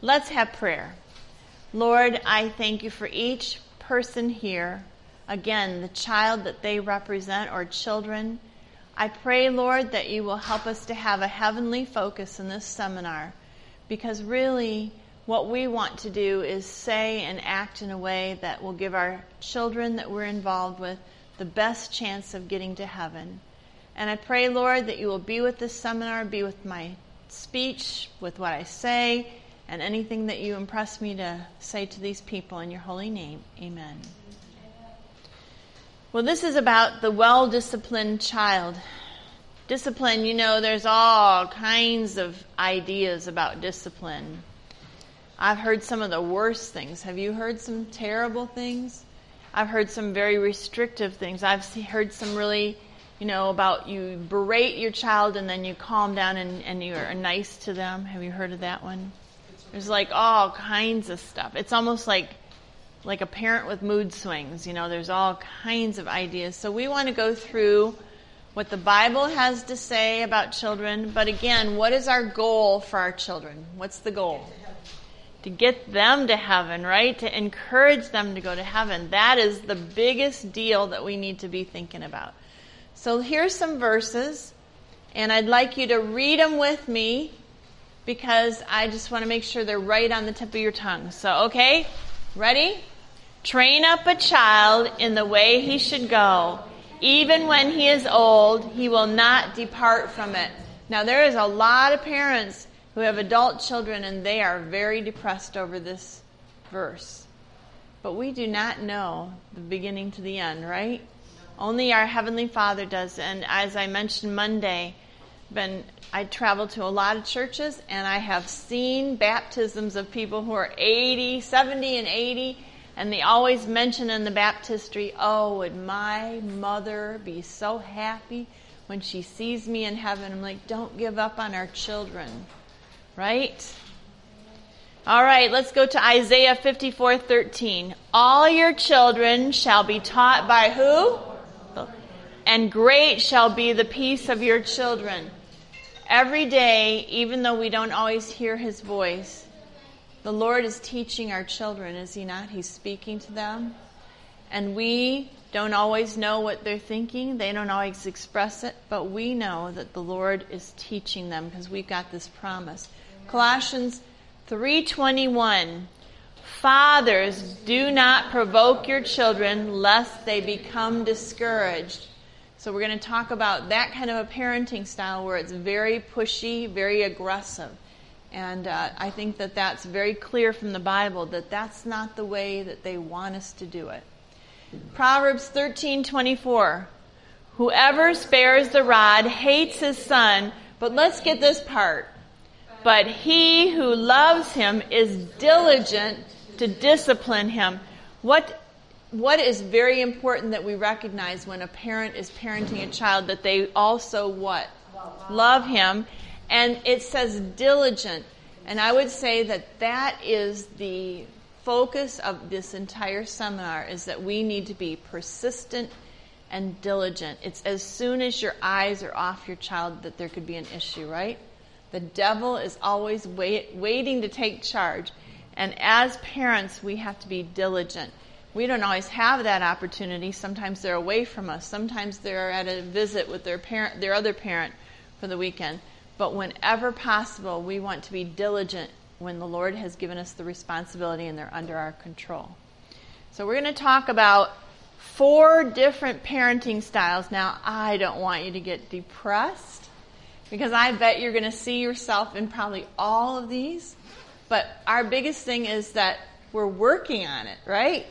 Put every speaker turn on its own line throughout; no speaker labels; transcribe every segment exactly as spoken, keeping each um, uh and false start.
Let's have prayer. Lord, I thank you for each person here. Again, the child that they represent or children. I pray, Lord, that you will help us to have a heavenly focus in this seminar, because really what we want to do is say and act in a way that will give our children that we're involved with the best chance of getting to heaven. And I pray, Lord, that you will be with this seminar, be with my speech, with what I say, and anything that you impress me to say to these people in your holy name. Amen. Well, this is about the well-disciplined child. Discipline, you know, there's all kinds of ideas about discipline. I've heard some of the worst things. Have you heard some terrible things? I've heard some very restrictive things. I've heard some really, you know, about you berate your child and then you calm down and, and you're nice to them. Have you heard of that one? There's like all kinds of stuff. It's almost like like a parent with mood swings. You know, there's all kinds of ideas. So we want to go through what the Bible has to say about children. But again, what is our goal for our children? What's the goal? To get them to heaven, right? To encourage them to go to heaven. That is the biggest deal that we need to be thinking about. So here's some verses, and I'd like you to read them with me because I just want to make sure they're right on the tip of your tongue. So, okay, ready? Train up a child in the way he should go. Even when he is old, he will not depart from it. Now, there is a lot of parents who have adult children, and they are very depressed over this verse. But we do not know the beginning to the end, right? Only our Heavenly Father does. And as I mentioned Monday, been I traveled to a lot of churches, and I have seen baptisms of people who are eighty, seventy, and eighty, and they always mention in the baptistry, oh, would my mother be so happy when she sees me in heaven. I'm like, don't give up on our children, right? All right, let's go to Isaiah fifty-four thirteen. All your children shall be taught by who? And great shall be the peace of your children. Every day, even though we don't always hear his voice, the Lord is teaching our children, is he not? He's speaking to them. And we don't always know what they're thinking. They don't always express it. But we know that the Lord is teaching them because we've got this promise. Colossians three twenty-one. Fathers, do not provoke your children lest they become discouraged. So we're going to talk about that kind of a parenting style where it's very pushy, very aggressive. And uh, I think that that's very clear from the Bible that that's not the way that they want us to do it. Proverbs thirteen twenty-four. Whoever spares the rod hates his son. But let's get this part. But he who loves him is diligent to discipline him. What What is very important that we recognize when a parent is parenting a child, that they also what? Love him. And it says diligent. And I would say that that is the focus of this entire seminar, is that we need to be persistent and diligent. It's as soon as your eyes are off your child that there could be an issue, right? The devil is always wait, waiting to take charge. And as parents, we have to be diligent. We don't always have that opportunity. Sometimes they're away from us. Sometimes they're at a visit with their parent, their other parent for the weekend. But whenever possible, we want to be diligent when the Lord has given us the responsibility and they're under our control. So we're going to talk about four different parenting styles. Now, I don't want you to get depressed, because I bet you're going to see yourself in probably all of these. But our biggest thing is that we're working on it, right?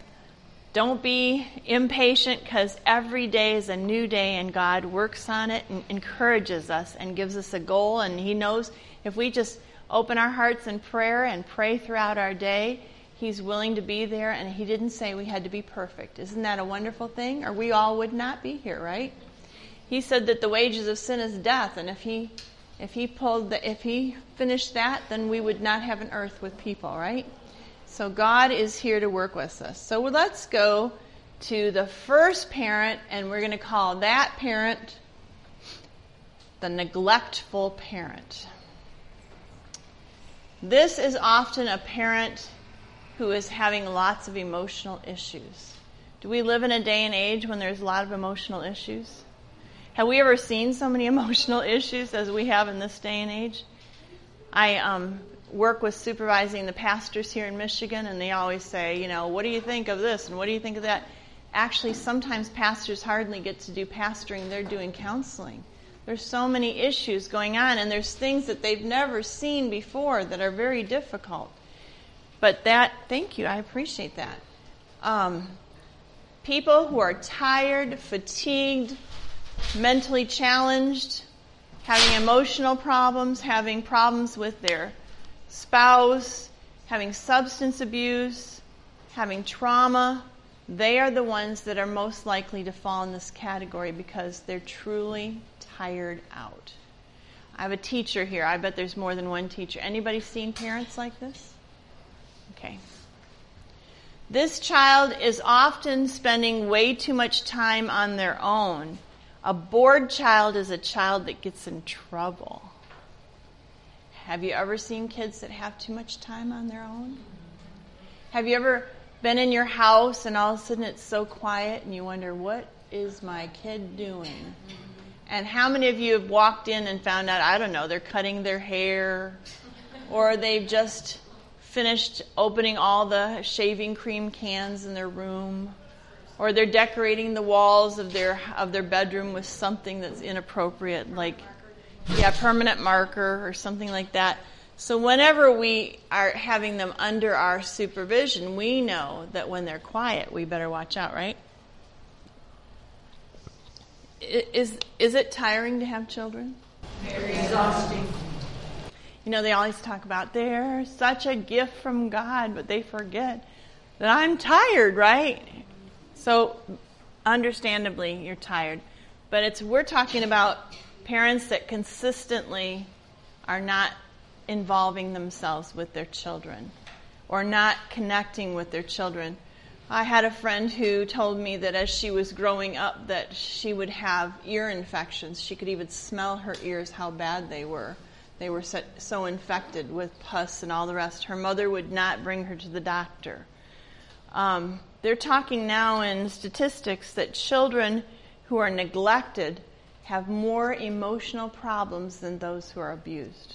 Don't be impatient, because every day is a new day and God works on it and encourages us and gives us a goal. And he knows if we just open our hearts in prayer and pray throughout our day, he's willing to be there. And he didn't say we had to be perfect. Isn't that a wonderful thing? Or we all would not be here, right? He said that the wages of sin is death. And if he if he pulled the, if he finished that, then we would not have an earth with people, right? So God is here to work with us. So let's go to the first parent, and we're going to call that parent the neglectful parent. This is often a parent who is having lots of emotional issues. Do we live in a day and age when there's a lot of emotional issues? Have we ever seen so many emotional issues as we have in this day and age? I um, work with supervising the pastors here in Michigan, and they always say, you know, what do you think of this and what do you think of that? Actually, sometimes pastors hardly get to do pastoring. They're doing counseling. There's so many issues going on, and there's things that they've never seen before that are very difficult. But that, thank you, I appreciate that. Um, people who are tired, fatigued, mentally challenged, having emotional problems, having problems with their spouse, having substance abuse, having trauma, they are the ones that are most likely to fall in this category because they're truly tired out. I have a teacher here. I bet there's more than one teacher. Anybody seen parents like this? Okay. This child is often spending way too much time on their own. A bored child is a child that gets in trouble. Have you ever seen kids that have too much time on their own? Have you ever been in your house and all of a sudden it's so quiet and you wonder, what is my kid doing? And how many of you have walked in and found out, I don't know, they're cutting their hair, or they've just finished opening all the shaving cream cans in their room, or they're decorating the walls of their of their bedroom with something that's inappropriate, like yeah, permanent marker or something like that. So whenever we are having them under our supervision, we know that when they're quiet, we better watch out, right? Is is it tiring to have children?
Very exhausting.
You know, they always talk about they're such a gift from God, but they forget that I'm tired, right? So, understandably, you're tired. But it's we're talking about parents that consistently are not involving themselves with their children or not connecting with their children. I had a friend who told me that as she was growing up that she would have ear infections. She could even smell her ears, how bad they were. They were so, so infected with pus and all the rest. Her mother would not bring her to the doctor. Um, they're talking now in statistics that children who are neglected have more emotional problems than those who are abused.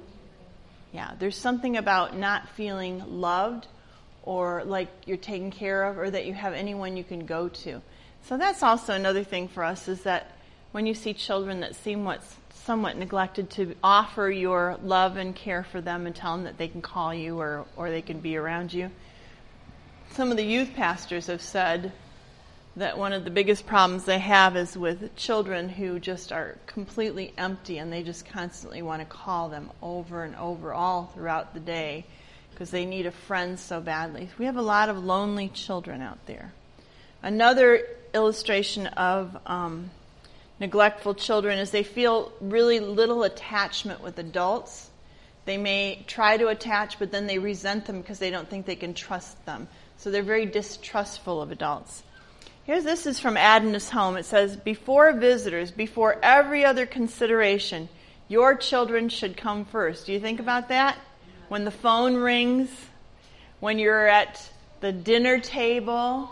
Yeah, there's something about not feeling loved or like you're taken care of or that you have anyone you can go to. So that's also another thing for us is that when you see children that seem what's somewhat neglected, to offer your love and care for them and tell them that they can call you or, or they can be around you. Some of the youth pastors have said that one of the biggest problems they have is with children who just are completely empty and they just constantly want to call them over and over all throughout the day because they need a friend so badly. We have a lot of lonely children out there. Another illustration of um, neglectful children is they feel really little attachment with adults. They may try to attach, but then they resent them because they don't think they can trust them. So they're very distrustful of adults. Here's this is from Adonais Home. It says, before visitors, before every other consideration, your children should come first. Do you think about that? When the phone rings, when you're at the dinner table,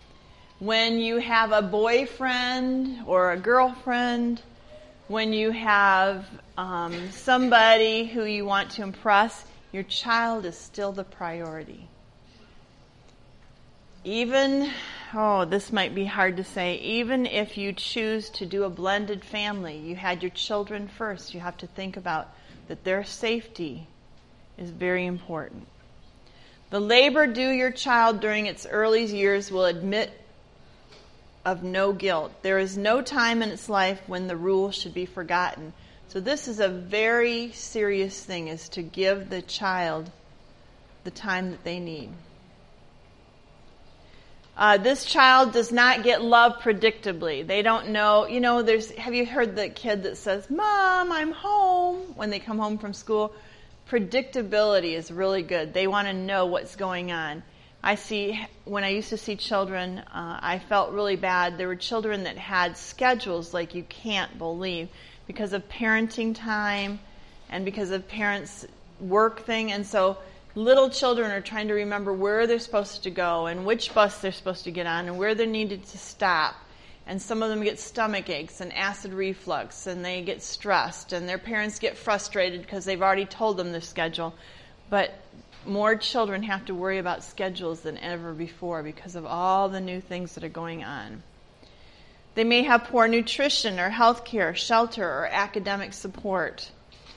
when you have a boyfriend or a girlfriend, when you have um, somebody who you want to impress, your child is still the priority. Even, oh, this might be hard to say, even if you choose to do a blended family, you had your children first, you have to think about that their safety is very important. The labor due your child during its early years will admit of no guilt. There is no time in its life when the rule should be forgotten. So this is a very serious thing, is to give the child the time that they need. Uh, this child does not get love predictably. They don't know, you know, there's, have you heard the kid that says, Mom, I'm home, when they come home from school? Predictability is really good. They want to know what's going on. I see, when I used to see children, uh, I felt really bad. There were children that had schedules like you can't believe because of parenting time and because of parents work thing, and so little children are trying to remember where they're supposed to go and which bus they're supposed to get on and where they're needed to stop. And some of them get stomach aches and acid reflux, and they get stressed, and their parents get frustrated because they've already told them their schedule. But more children have to worry about schedules than ever before because of all the new things that are going on. They may have poor nutrition or health care, shelter, or academic support.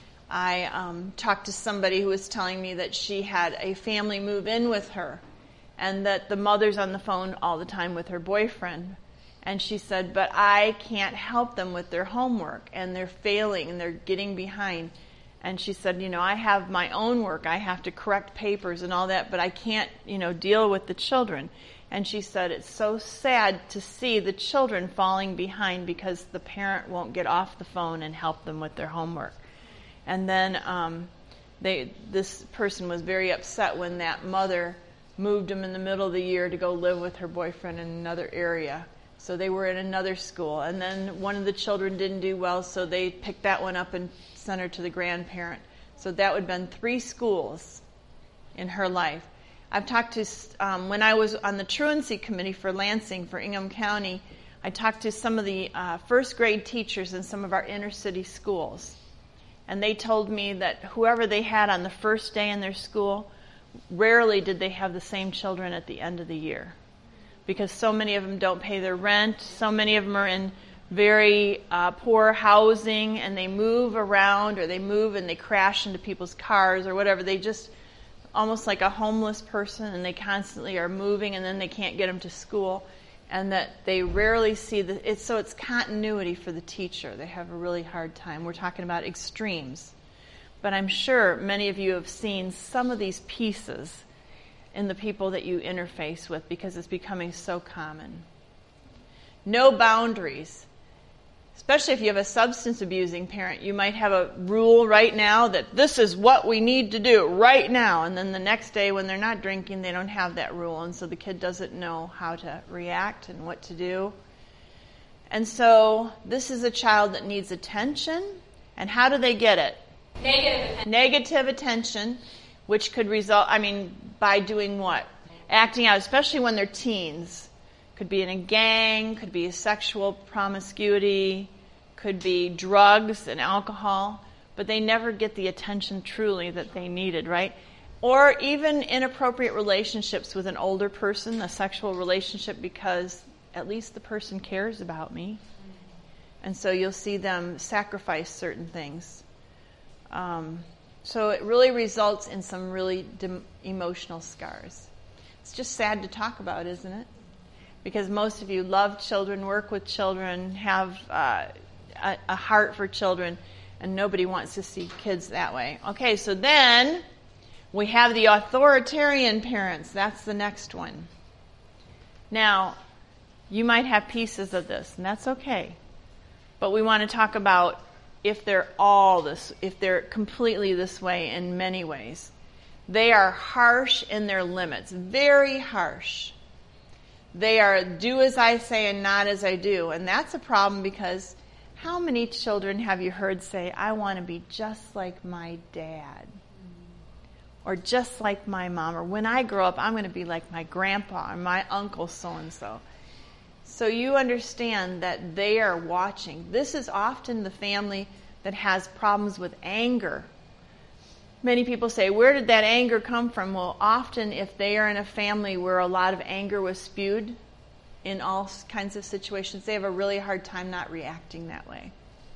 I um, talked to somebody who was telling me that she had a family move in with her and that the mother's on the phone all the time with her boyfriend. And she said, but I can't help them with their homework, and they're failing, and they're getting behind. And she said, you know, I have my own work. I have to correct papers and all that, but I can't, you know, deal with the children. And she said, it's so sad to see the children falling behind because the parent won't get off the phone and help them with their homework. And then um, they, this person was very upset when that mother moved them in the middle of the year to go live with her boyfriend in another area. So they were in another school. And then one of the children didn't do well, so they picked that one up and sent her to the grandparent. So that would have been three schools in her life. I've talked to, um, when I was on the truancy committee for Lansing, for Ingham County, I talked to some of the uh, first grade teachers in some of our inner city schools. And they told me that whoever they had on the first day in their school, rarely did they have the same children at the end of the year. Because so many of them don't pay their rent, so many of them are in very uh, poor housing, and they move around, or they move and they crash into people's cars or whatever. They just, almost like a homeless person, and they constantly are moving, and then they can't get them to school. And that they rarely see the, it's, so it's continuity for the teacher. They have a really hard time. We're talking about extremes. But I'm sure many of you have seen some of these pieces in the people that you interface with because it's becoming so common. No boundaries. Especially if you have a substance abusing parent, you might have a rule right now that this is what we need to do right now. And then the next day when they're not drinking, they don't have that rule. And so the kid doesn't know how to react and what to do. And so this is a child that needs attention. And how do they get it?
Negative attention.
Negative attention, which could result, I mean, by doing what? Acting out, especially when they're teens. Could be in a gang, could be a sexual promiscuity, could be drugs and alcohol, but they never get the attention truly that they needed, right? Or even inappropriate relationships with an older person, a sexual relationship, because at least the person cares about me. And so you'll see them sacrifice certain things. Um, so it really results in some really de- emotional scars. It's just sad to talk about, isn't it? Because most of you love children, work with children, have uh, a, a heart for children, and nobody wants to see kids that way. Okay, so then we have the authoritarian parents. That's the next one. Now, you might have pieces of this, and that's okay. But we want to talk about if they're all this, if they're completely this way in many ways. They are harsh in their limits, very harsh. They are do as I say and not as I do. And that's a problem because how many children have you heard say, I want to be just like my dad? Or just like my mom. Or when I grow up, I'm going to be like my grandpa or my uncle so-and-so. So you understand that they are watching. This is often the family that has problems with anger. Many people say, where did that anger come from? Well, often if they are in a family where a lot of anger was spewed in all kinds of situations, they have a really hard time not reacting that way.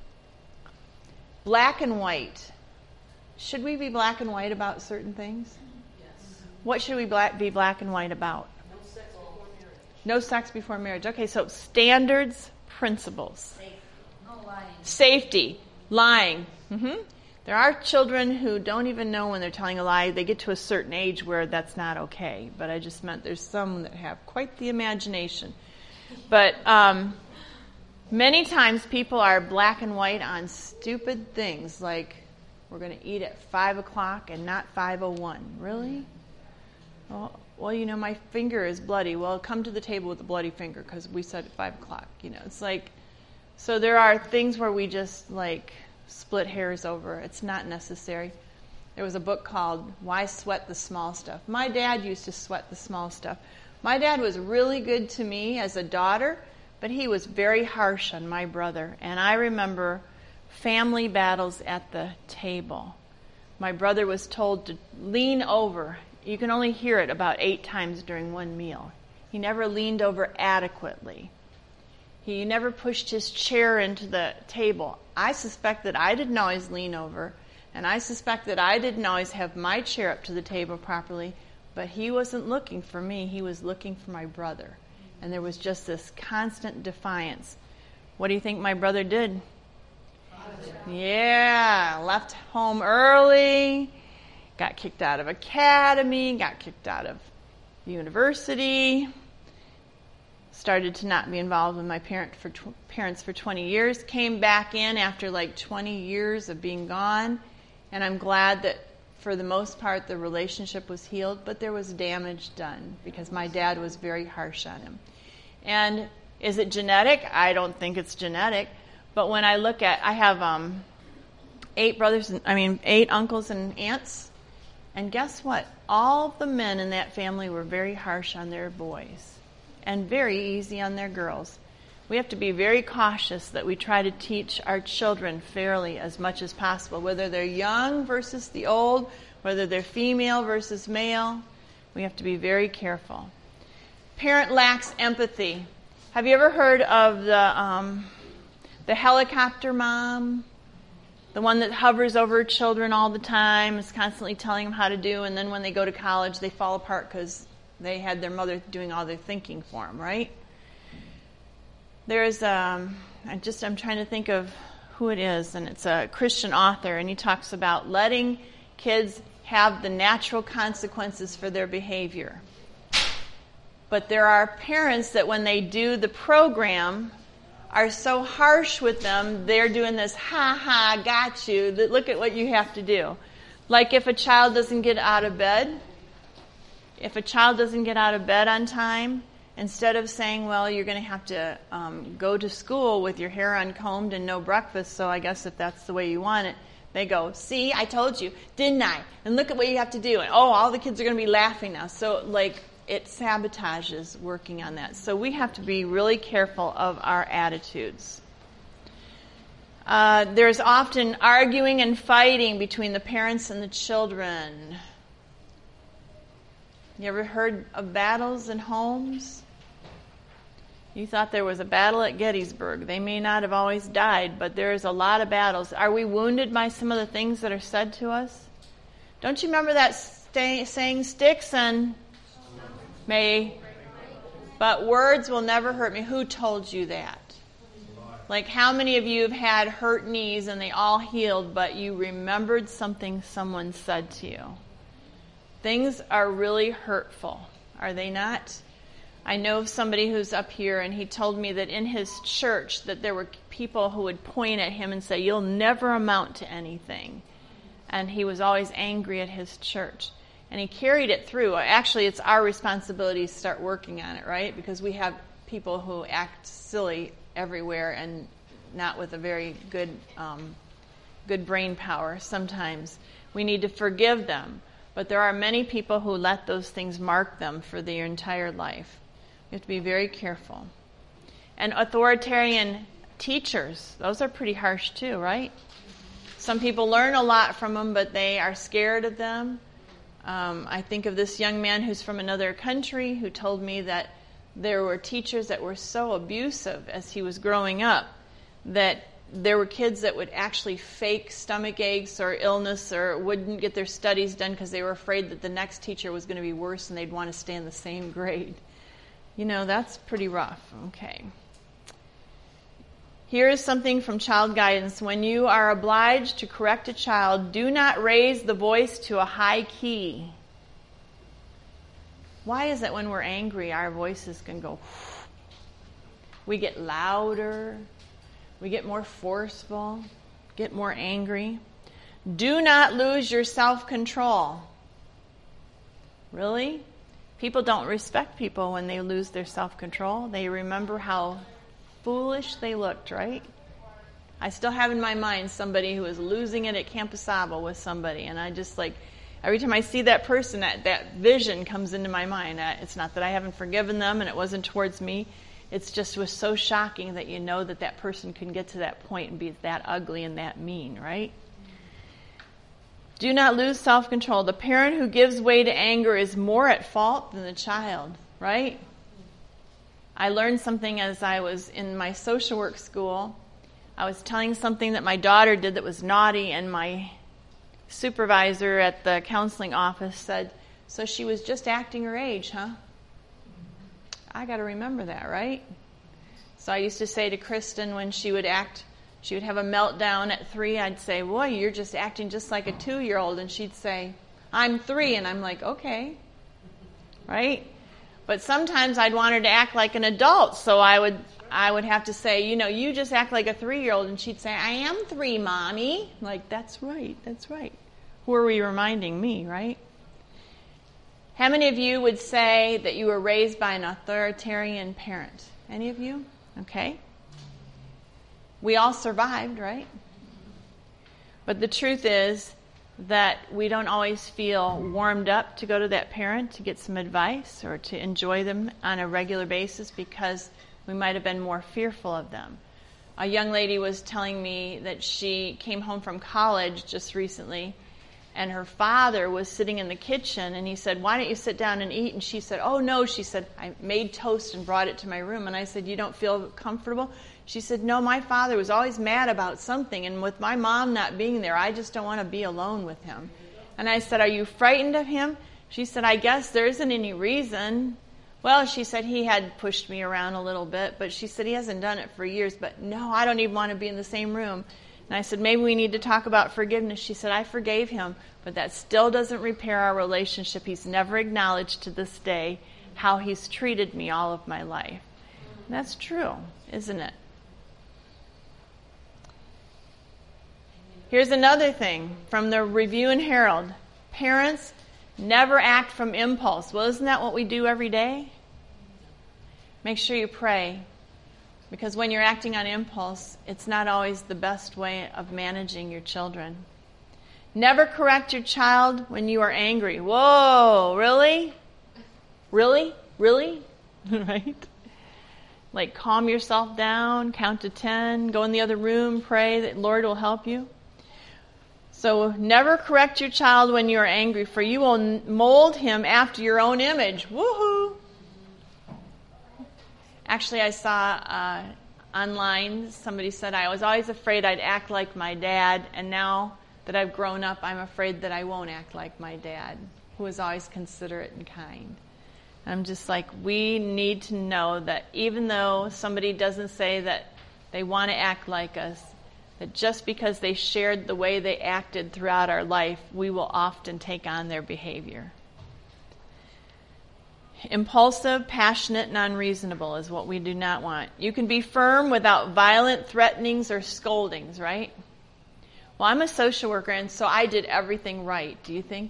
Black and white. Should we be black and white about certain things?
Yes.
What should we black, be black and white about?
No sex before marriage.
No sex before marriage. Okay, so standards, principles.
Safety. No lying.
Safety. Lying. Mm-hmm. There are children who don't even know when they're telling a lie. They get to a certain age where that's not okay. But I just meant there's some that have quite the imagination. But um, many times people are black and white on stupid things like we're going to eat at five o'clock and not five oh one. Really? Well, well, you know, my finger is bloody. Well, come to the table with a bloody finger because we said at five o'clock. You know, it's like, so there are things where we just like split hairs over. It's not necessary. There was a book called Why Sweat the Small Stuff. My dad used to sweat the small stuff. My dad was really good to me as a daughter, but he was very harsh on my brother. And I remember family battles at the table. My brother was told to lean over. You can only hear it about eight times during one meal. He never leaned over adequately. He never pushed his chair into the table. I suspect that I didn't always lean over, and I suspect that I didn't always have my chair up to the table properly, but he wasn't looking for me. He was looking for my brother. And there was just this constant defiance. What do you think my brother did? Yeah, left home early, got kicked out of academy, got kicked out of university, started to not be involved with my parent for tw- parents for twenty years, came back in after like twenty years of being gone, and I'm glad that for the most part the relationship was healed, but there was damage done because my dad was very harsh on him. And is it genetic? I don't think it's genetic, but when I look at, I have um, eight brothers, and, I mean eight uncles and aunts, and guess what? All of the men in that family were very harsh on their boys and very easy on their girls. We have to be very cautious that we try to teach our children fairly as much as possible, whether they're young versus the old, whether they're female versus male. We have to be very careful. Parent lacks empathy. Have you ever heard of the um, the helicopter mom? The one that hovers over children all the time, is constantly telling them how to do, and then when they go to college, they fall apart because they had their mother doing all their thinking for them, right? There's, um, I just, I'm trying to think of who it is, and it's a Christian author, and he talks about letting kids have the natural consequences for their behavior. But there are parents that when they do the program are so harsh with them, they're doing this, ha ha, got you, that look at what you have to do. Like if a child doesn't get out of bed, if a child doesn't get out of bed on time, instead of saying, well, you're going to have to um, go to school with your hair uncombed and no breakfast, so I guess if that's the way you want it, they go, see, I told you, didn't I? And look at what you have to do. And oh, all the kids are going to be laughing now. So like it sabotages working on that. So we have to be really careful of our attitudes. Uh, there's often arguing and fighting between the parents and the children. You ever heard of battles in homes? You thought there was a battle at Gettysburg. They may not have always died, but there's a lot of battles. Are we wounded by some of the things that are said to us? Don't you remember that stay, saying, sticks and may, but words will never hurt me? Who told you that? Like how many of you have had hurt knees and they all healed, but you remembered something someone said to you? Things are really hurtful, are they not? I know somebody who's up here, and he told me that in his church that there were people who would point at him and say, you'll never amount to anything. And he was always angry at his church. And he carried it through. Actually, it's our responsibility to start working on it, right? Because we have people who act silly everywhere and not with a very good, um, good brain power sometimes. We need to forgive them. But there are many people who let those things mark them for their entire life. We have to be very careful. And authoritarian teachers, those are pretty harsh too, right? Some people learn a lot from them, but they are scared of them. Um, I think of this young man who's from another country who told me that there were teachers that were so abusive as he was growing up that there were kids that would actually fake stomach aches or illness or wouldn't get their studies done because they were afraid that the next teacher was going to be worse and they'd want to stay in the same grade. You know, that's pretty rough. Okay. Here is something from Child Guidance. When you are obliged to correct a child, do not raise the voice to a high key. Why is it when we're angry, our voices can go, we get louder, we get more forceful, get more angry. Do not lose your self-control. Really? People don't respect people when they lose their self-control. They remember how foolish they looked, right? I still have in my mind somebody who was losing it at Camp Asaba with somebody, and I just like, every time I see that person, that, that vision comes into my mind. Uh, It's not that I haven't forgiven them and it wasn't towards me. It's just was so shocking that you know that that person can get to that point and be that ugly and that mean, right? Do not lose self-control. The parent who gives way to anger is more at fault than the child, right? I learned something as I was in my social work school. I was telling something that my daughter did that was naughty, and my supervisor at the counseling office said, "So she was just acting her age, huh?" I got to remember that, right? So I used to say to Kristen when she would act, she would have a meltdown at three, I'd say, "Boy, you're just acting just like a two-year-old." And she'd say, "I'm three." And I'm like, okay, right? But sometimes I'd want her to act like an adult, so I would I would have to say, you know, "You just act like a three-year-old." And she'd say, "I am three, Mommy." I'm like, that's right, that's right. Who are we reminding me, right? How many of you would say that you were raised by an authoritarian parent? Any of you? Okay. We all survived, right? But the truth is that we don't always feel warmed up to go to that parent to get some advice or to enjoy them on a regular basis because we might have been more fearful of them. A young lady was telling me that she came home from college just recently, and her father was sitting in the kitchen, and he said, "Why don't you sit down and eat?" And she said, "Oh, no." She said, "I made toast and brought it to my room." And I said, "You don't feel comfortable?" She said, "No, my father was always mad about something, and with my mom not being there, I just don't want to be alone with him." And I said, "Are you frightened of him?" She said, "I guess there isn't any reason." Well, she said, "He had pushed me around a little bit," but she said, "He hasn't done it for years, but no, I don't even want to be in the same room." And I said, "Maybe we need to talk about forgiveness." She said, "I forgave him, but that still doesn't repair our relationship. He's never acknowledged to this day how he's treated me all of my life." And that's true, isn't it? Here's another thing from the Review and Herald. Parents never act from impulse. Well, isn't that what we do every day? Make sure you pray. Because when you're acting on impulse, it's not always the best way of managing your children. Never correct your child when you are angry. Whoa, really? Really? Really? Right? Like calm yourself down, count to ten, go in the other room, pray that Lord will help you. So never correct your child when you are angry, for you will mold him after your own image. Woohoo! Actually, I saw uh, online, somebody said, "I was always afraid I'd act like my dad, and now that I've grown up, I'm afraid that I won't act like my dad, who was always considerate and kind." I'm just like, we need to know that even though somebody doesn't say that they want to act like us, that just because they shared the way they acted throughout our life, we will often take on their behavior. Impulsive, passionate, and unreasonable is what we do not want. You can be firm without violent threatenings or scoldings, right? Well, I'm a social worker, and so I did everything right. Do you think?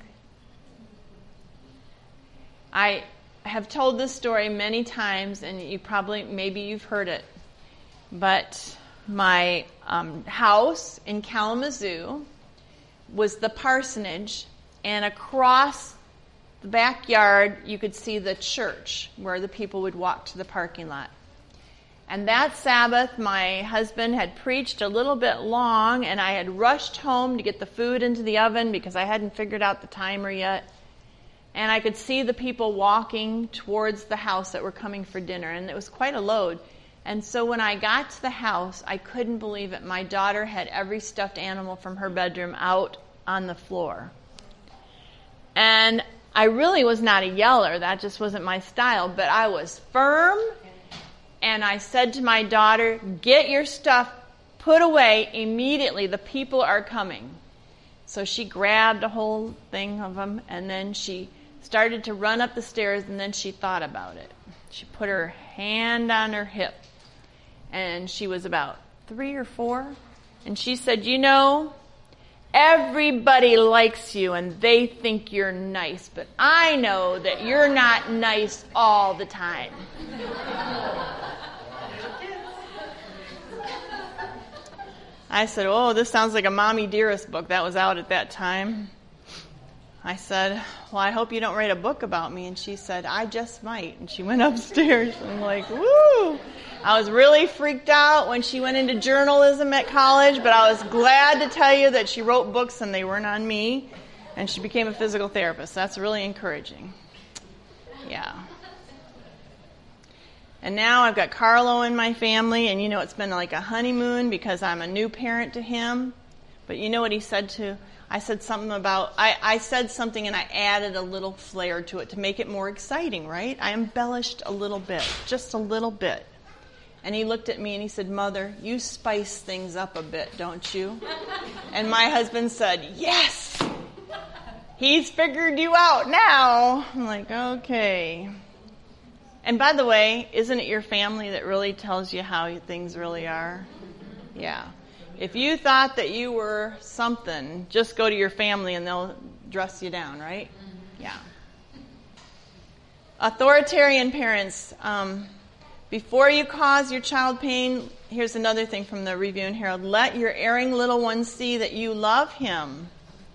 I have told this story many times, and you probably, maybe you've heard it, but my um, house in Kalamazoo was the parsonage, and across the backyard you could see the church where the people would walk to the parking lot. And that Sabbath, my husband had preached a little bit long, and I had rushed home to get the food into the oven because I hadn't figured out the timer yet. And I could see the people walking towards the house that were coming for dinner, and it was quite a load. And so when I got to the house, I couldn't believe it. My daughter had every stuffed animal from her bedroom out on the floor. And I really was not a yeller. That just wasn't my style. But I was firm, and I said to my daughter, "Get your stuff put away immediately. The people are coming." So she grabbed a whole thing of them, and then she started to run up the stairs, and then she thought about it. She put her hand on her hip, and she was about three or four, and she said, "You know, everybody likes you, and they think you're nice, but I know that you're not nice all the time." I said, oh, this sounds like a Mommy Dearest book. That was out at that time. I said, well, I hope you don't write a book about me. And she said, I just might. And she went upstairs. I'm like, woo! I was really freaked out when she went into journalism at college, but I was glad to tell you that she wrote books and they weren't on me. And she became a physical therapist. That's really encouraging. Yeah. And now I've got Carlo in my family, and you know it's been like a honeymoon because I'm a new parent to him. But you know what he said to, I said something about, I, I said something and I added a little flair to it to make it more exciting, right? I embellished a little bit, just a little bit. And he looked at me and he said, Mother, you spice things up a bit, don't you? And my husband said, yes! He's figured you out now. I'm like, okay. And by the way, isn't it your family that really tells you how things really are? Yeah. If you thought that you were something, just go to your family and they'll dress you down, right? Yeah. Authoritarian parents. Um, before you cause your child pain, here's another thing from the Review and Herald. Let your erring little one see that you love him.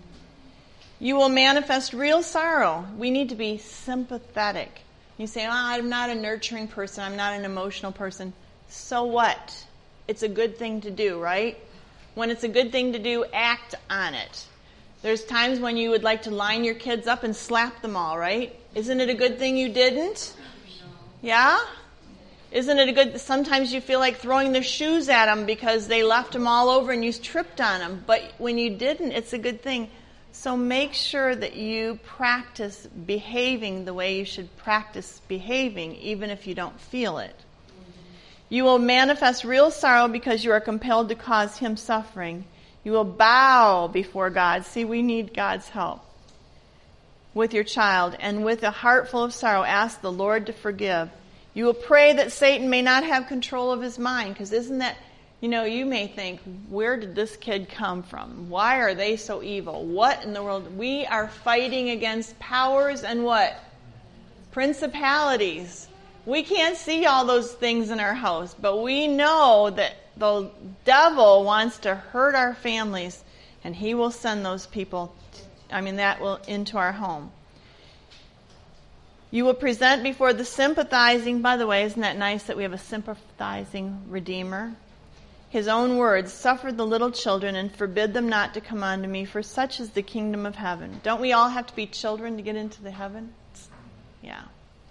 You will manifest real sorrow. We need to be sympathetic. You say, oh, I'm not a nurturing person. I'm not an emotional person. So what? It's a good thing to do, right? When it's a good thing to do, act on it. There's times when you would like to line your kids up and slap them all, right? Isn't it a good thing you didn't? Yeah? Isn't it a good... Sometimes you feel like throwing their shoes at them because they left them all over and you tripped on them. But when you didn't, it's a good thing. So make sure that you practice behaving the way you should practice behaving, even if you don't feel it. You will manifest real sorrow because you are compelled to cause him suffering. You will bow before God. See, we need God's help with your child. And with a heart full of sorrow, ask the Lord to forgive. You will pray that Satan may not have control of his mind. Because isn't that, you know, you may think, where did this kid come from? Why are they so evil? What in the world? We are fighting against powers and what? Principalities. We can't see all those things in our house, but we know that the devil wants to hurt our families, and he will send those people, I mean, that will into our home. You will present before the sympathizing, by the way, isn't that nice that we have a sympathizing Redeemer? His own words, suffer the little children and forbid them not to come unto me, for such is the kingdom of heaven. Don't we all have to be children to get into the heaven? Yeah.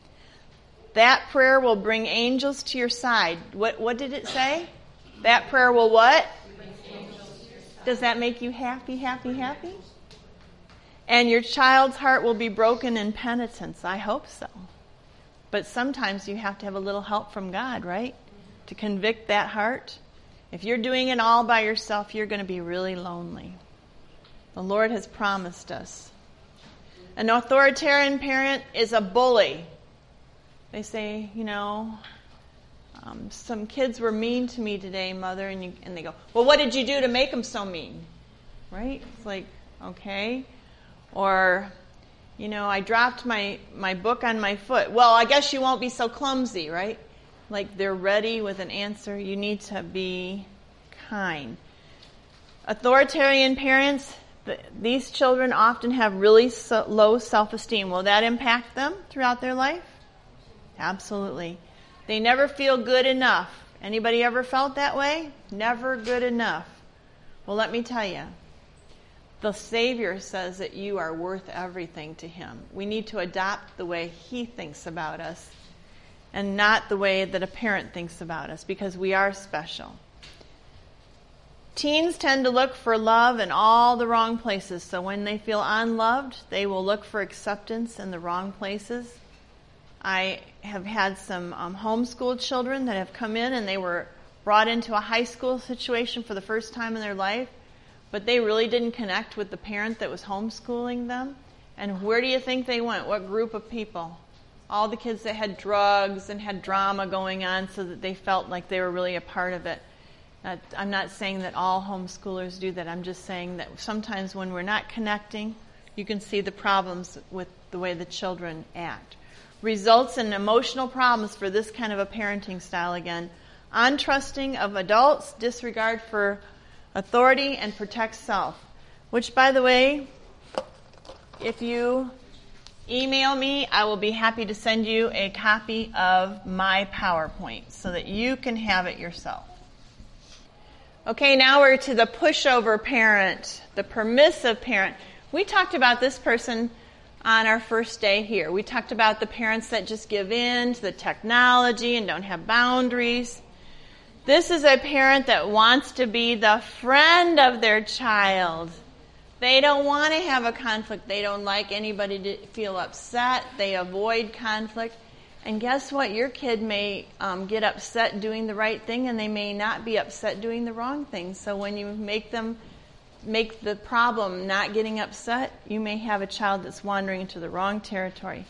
That prayer will bring angels to your side. What what did it say? That prayer will what? Does that make you happy, happy, happy? And your child's heart will be broken in penitence. I hope so. But sometimes you have to have a little help from God, right? To convict that heart. If you're doing it all by yourself, you're going to be really lonely. The Lord has promised us. An authoritarian parent is a bully. They say, you know, um, some kids were mean to me today, Mother, and, you, and they go, well, what did you do to make them so mean? Right? It's like, okay. Or, you know, I dropped my, my book on my foot. Well, I guess you won't be so clumsy, right? Like they're ready with an answer. You need to be kind. Authoritarian parents, these children often have really so low self-esteem. Will that impact them throughout their life? Absolutely. They never feel good enough. Anybody ever felt that way? Never good enough. Well, let me tell you. The Savior says that you are worth everything to him. We need to adopt the way he thinks about us and not the way that a parent thinks about us, because we are special. Teens tend to look for love in all the wrong places. So when they feel unloved, they will look for acceptance in the wrong places. I have had some um, homeschooled children that have come in and they were brought into a high school situation for the first time in their life, but they really didn't connect with the parent that was homeschooling them. And where do you think they went? What group of people? All the kids that had drugs and had drama going on so that they felt like they were really a part of it. Uh, I'm not saying that all homeschoolers do that. I'm just saying that sometimes when we're not connecting, you can see the problems with the way the children act. Results in emotional problems for this kind of a parenting style again. Untrusting of adults, disregard for authority and protect self. Which, by the way, if you email me, I will be happy to send you a copy of my PowerPoint so that you can have it yourself. Okay, now we're to the pushover parent, the permissive parent. We talked about this person on our first day here. We talked about the parents that just give in to the technology and don't have boundaries. This is a parent that wants to be the friend of their child. They don't want to have a conflict. They don't like anybody to feel upset. They avoid conflict. And guess what? Your kid may um, get upset doing the right thing, and they may not be upset doing the wrong thing. So when you make them make the problem not getting upset, you may have a child that's wandering into the wrong territory.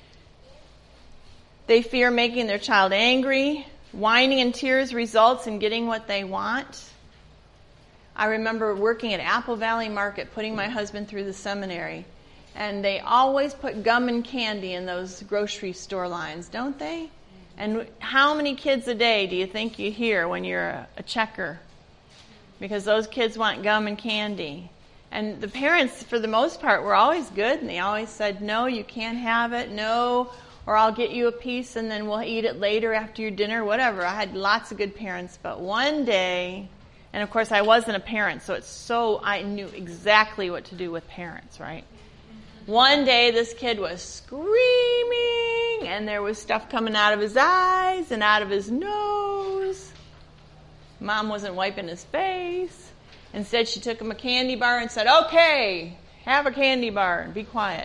They fear making their child angry. Whining and tears results in getting what they want. I remember working at Apple Valley Market, putting my husband through the seminary. And they always put gum and candy in those grocery store lines, don't they? And how many kids a day do you think you hear when you're a, a checker? Because those kids want gum and candy. And the parents, for the most part, were always good. And they always said, no, you can't have it. No, or I'll get you a piece and then we'll eat it later after your dinner, whatever. I had lots of good parents. But one day, and of course I wasn't a parent, so it's so, I knew exactly what to do with parents, right? One day this kid was screaming and there was stuff coming out of his eyes and out of his nose. Mom wasn't wiping his face. Instead she took him a candy bar and said, okay, have a candy bar and be quiet.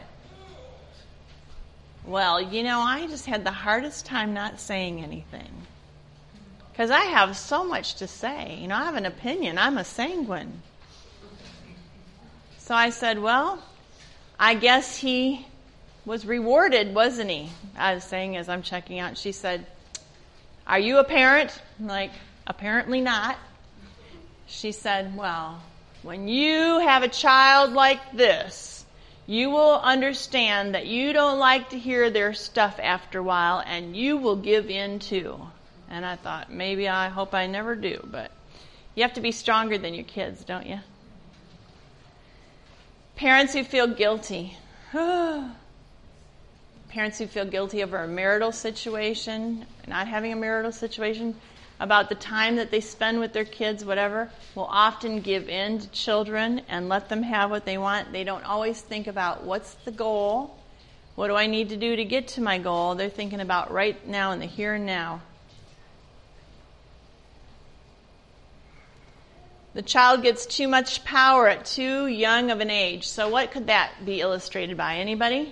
Well, you know, I just had the hardest time not saying anything. Because I have so much to say. You know, I have an opinion. I'm a sanguine. So I said, well, I guess he was rewarded, wasn't he? I was saying as I'm checking out. She said, are you a parent? I'm like, apparently not. She said, well, when you have a child like this, you will understand that you don't like to hear their stuff after a while, and you will give in too. And I thought, maybe I hope I never do, but you have to be stronger than your kids, don't you? Parents who feel guilty. Parents who feel guilty over a marital situation, not having a marital situation, about the time that they spend with their kids, whatever, will often give in to children and let them have what they want. They don't always think about what's the goal, what do I need to do to get to my goal. They're thinking about right now in the here and now. The child gets too much power at too young of an age. So what could that be illustrated by? Anybody?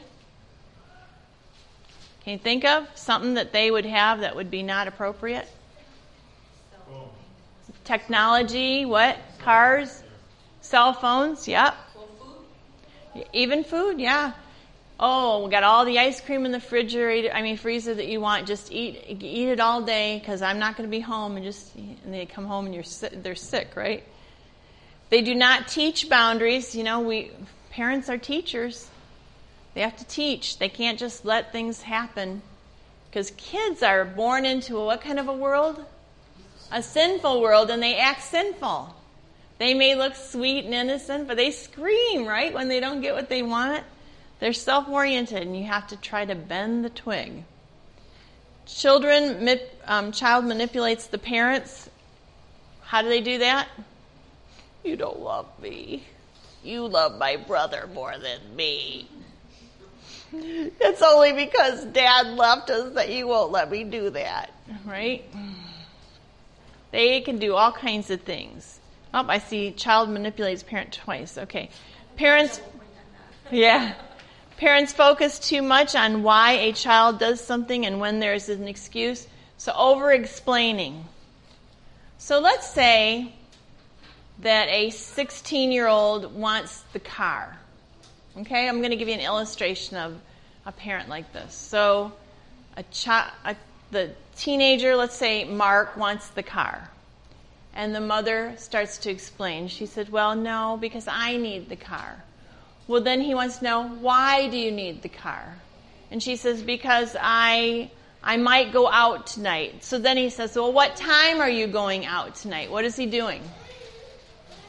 Can you think of something that they would have that would be not appropriate? Oh. Technology, what? Cars? Cell phones, yep.
Well, food?
Even food, yeah. Oh, we got all the ice cream in the refrigerator, I mean freezer that you want. Just eat eat it all day because I'm not going to be home. And just and they come home and you're they're sick, right? They do not teach boundaries. You know, we parents are teachers. They have to teach. They can't just let things happen. Because kids are born into a, what kind of a world? A sinful world, and they act sinful. They may look sweet and innocent, but they scream, right, when they don't get what they want. They're self-oriented, and you have to try to bend the twig. Children, um, child manipulates the parents. How do they do that? You don't love me. You love my brother more than me. It's only because Dad left us that you won't let me do that, right? They can do all kinds of things. Oh, I see child manipulates parent twice. Okay. Parents, yeah. Parents focus too much on why a child does something and when there's an excuse. So over-explaining. So let's say that a sixteen-year-old wants the car. Okay, I'm going to give you an illustration of a parent like this. So a child, the teenager, let's say Mark, wants the car. And the mother starts to explain. She said, well, no, because I need the car. Well, then he wants to know, why do you need the car? And she says, because I I might go out tonight. So then he says, well, what time are you going out tonight? What is he doing?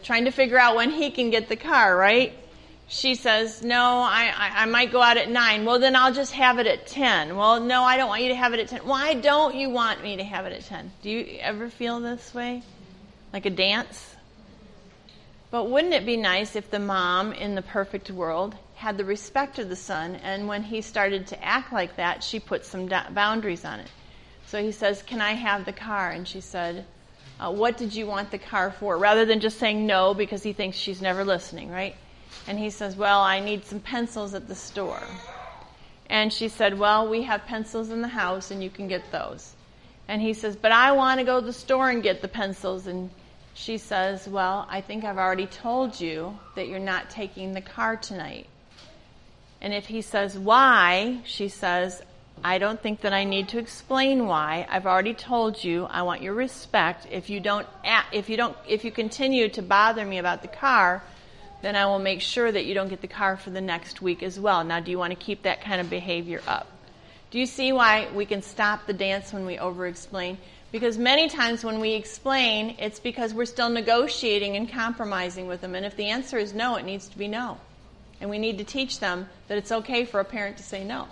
trying to figure out when he can get the car, right? She says, no, I, I, I might go out at nine. Well, then I'll just have it at ten. Well, no, I don't want you to have it at ten. Why don't you want me to have it at ten? Do you ever feel this way? Like a dance? But wouldn't it be nice if the mom in the perfect world had the respect of the son, and when he started to act like that, she put some da- boundaries on it. So he says, can I have the car? And she said, uh, what did you want the car for? Rather than just saying no because he thinks she's never listening, right? And he says, well, I need some pencils at the store. And she said, well, we have pencils in the house and you can get those. And he says, but I want to go to the store and get the pencils. And she says, well, I think I've already told you that you're not taking the car tonight. And if he says, why? She says, I don't think that I need to explain why. I've already told you. I want your respect. If you don't, if you don't, if you continue to bother me about the car, then I will make sure that you don't get the car for the next week as well. Now, do you want to keep that kind of behavior up? Do you see why we can stop the dance when we over-explain? Because many times when we explain, it's because we're still negotiating and compromising with them. And if the answer is no, it needs to be no. And we need to teach them that it's okay for a parent to say no.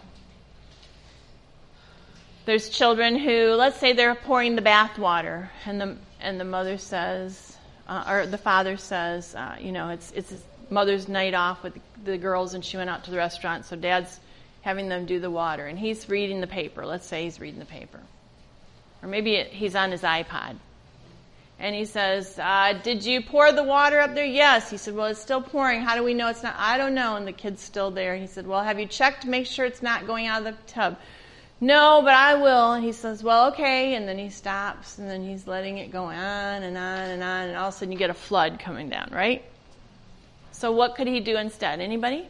There's children who, let's say they're pouring the bath water, and the and the mother says, uh, or the father says, uh, you know, it's it's mother's night off with the girls, and she went out to the restaurant, so dad's having them do the water, and he's reading the paper. Let's say he's reading the paper, or maybe it, he's on his iPod, and he says, uh, "Did you pour the water up there?" Yes. He said, "Well, it's still pouring. How do we know it's not?" "I don't know." And the kid's still there. He said, "Well, have you checked to make sure it's not going out of the tub?" "No, but I will." And he says, "Well, okay." And then he stops, and then he's letting it go on and on and on, and all of a sudden you get a flood coming down, right? So what could he do instead? Anybody?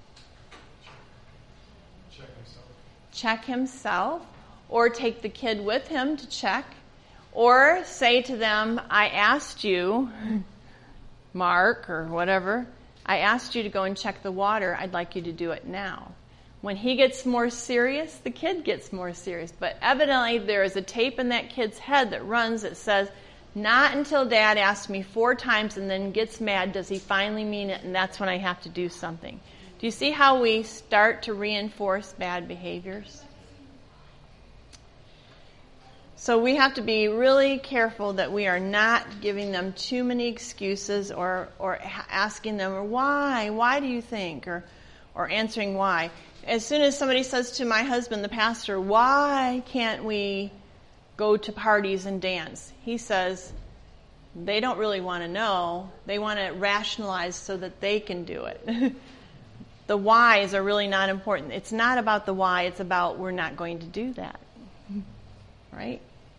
Check himself.
Check himself, or take the kid with him to check, or say to them, "I asked you, Mark," or whatever, "I asked you to go and check the water. I'd like you to do it now." When he gets more serious, the kid gets more serious. But evidently there is a tape in that kid's head that runs that says, not until Dad asks me four times and then gets mad does he finally mean it, and that's when I have to do something. Do you see how we start to reinforce bad behaviors? So we have to be really careful that we are not giving them too many excuses or, or asking them, why? Why do you think? Or, or answering why. As soon as somebody says to my husband, the pastor, "Why can't we go to parties and dance?" He says, they don't really want to know. They want to rationalize so that they can do it. The whys are really not important. It's not about the why. It's about we're not going to do that. Right?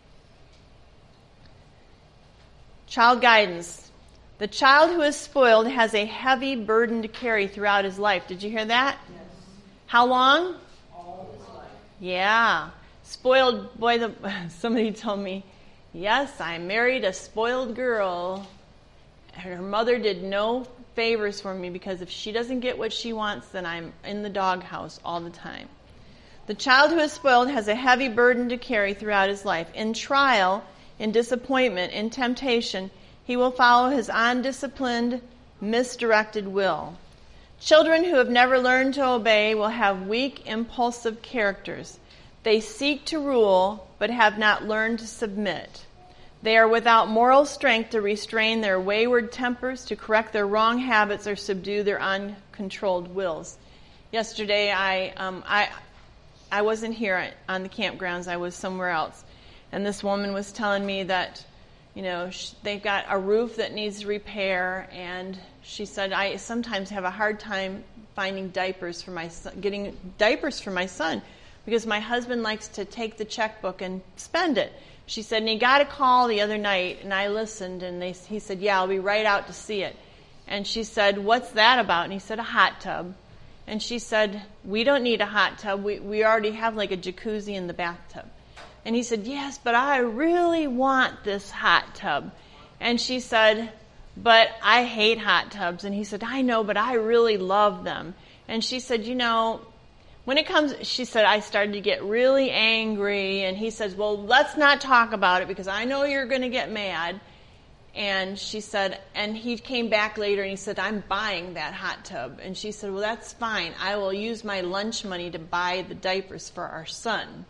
Child guidance. The child who is spoiled has a heavy burden to carry throughout his life. Did you hear that?
Yes.
How long?
All his life.
Yeah. Spoiled boy, the, somebody told me, yes, I married a spoiled girl. Her mother did no favors for me because if she doesn't get what she wants, then I'm in the doghouse all the time. The child who is spoiled has a heavy burden to carry throughout his life. In trial, in disappointment, in temptation, he will follow his undisciplined, misdirected will. Children who have never learned to obey will have weak, impulsive characters. They seek to rule, but have not learned to submit. They are without moral strength to restrain their wayward tempers, to correct their wrong habits, or subdue their uncontrolled wills. Yesterday, I um, I I wasn't here on the campgrounds. I was somewhere else. And this woman was telling me that, you know, they've got a roof that needs repair, and she said, I sometimes have a hard time finding diapers for my son, getting diapers for my son, because my husband likes to take the checkbook and spend it. She said, and he got a call the other night, and I listened, and they, he said, yeah, I'll be right out to see it. And she said, what's that about? And he said, a hot tub. And she said, we don't need a hot tub. We, we already have like a jacuzzi in the bathtub. And he said, yes, but I really want this hot tub. And she said, but I hate hot tubs. And he said, I know, but I really love them. And she said, you know, when it comes, she said, I started to get really angry. And he says, well, let's not talk about it because I know you're going to get mad. And she said, and he came back later and he said, I'm buying that hot tub. And she said, well, that's fine. I will use my lunch money to buy the diapers for our son.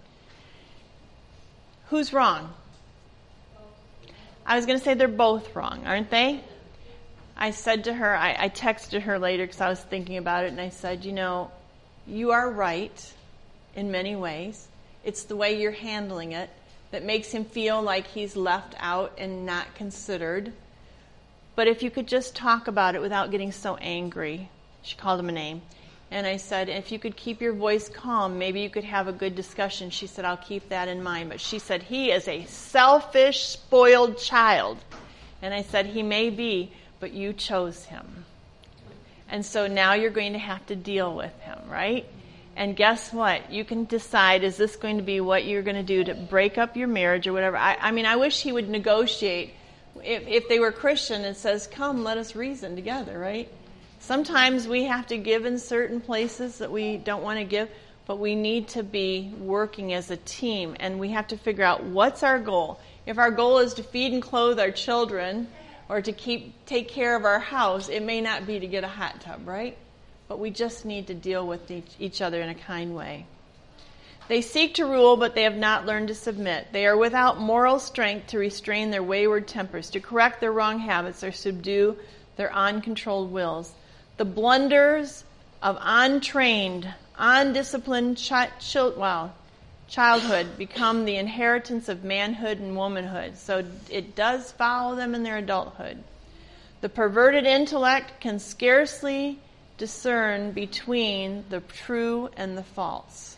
Who's wrong? I was going to say they're both wrong, aren't they? I said to her, I, I texted her later because I was thinking about it, and I said, you know, you are right in many ways. It's the way you're handling it that makes him feel like he's left out and not considered. But if you could just talk about it without getting so angry. She called him a name. And I said, if you could keep your voice calm, maybe you could have a good discussion. She said, I'll keep that in mind. But she said, he is a selfish, spoiled child. And I said, he may be, but you chose him. And so now you're going to have to deal with him, right? And guess what? You can decide, is this going to be what you're going to do to break up your marriage or whatever. I, I mean, I wish he would negotiate. If, if they were Christian, it says, come, let us reason together, right? Sometimes we have to give in certain places that we don't want to give, but we need to be working as a team, and we have to figure out what's our goal. If our goal is to feed and clothe our children or to keep take care of our house, it may not be to get a hot tub, right? But we just need to deal with each, each other in a kind way. They seek to rule, but they have not learned to submit. They are without moral strength to restrain their wayward tempers, to correct their wrong habits, or subdue their uncontrolled wills. The blunders of untrained, undisciplined chi- chil- well, childhood become the inheritance of manhood and womanhood. So it does follow them in their adulthood. The perverted intellect can scarcely discern between the true and the false.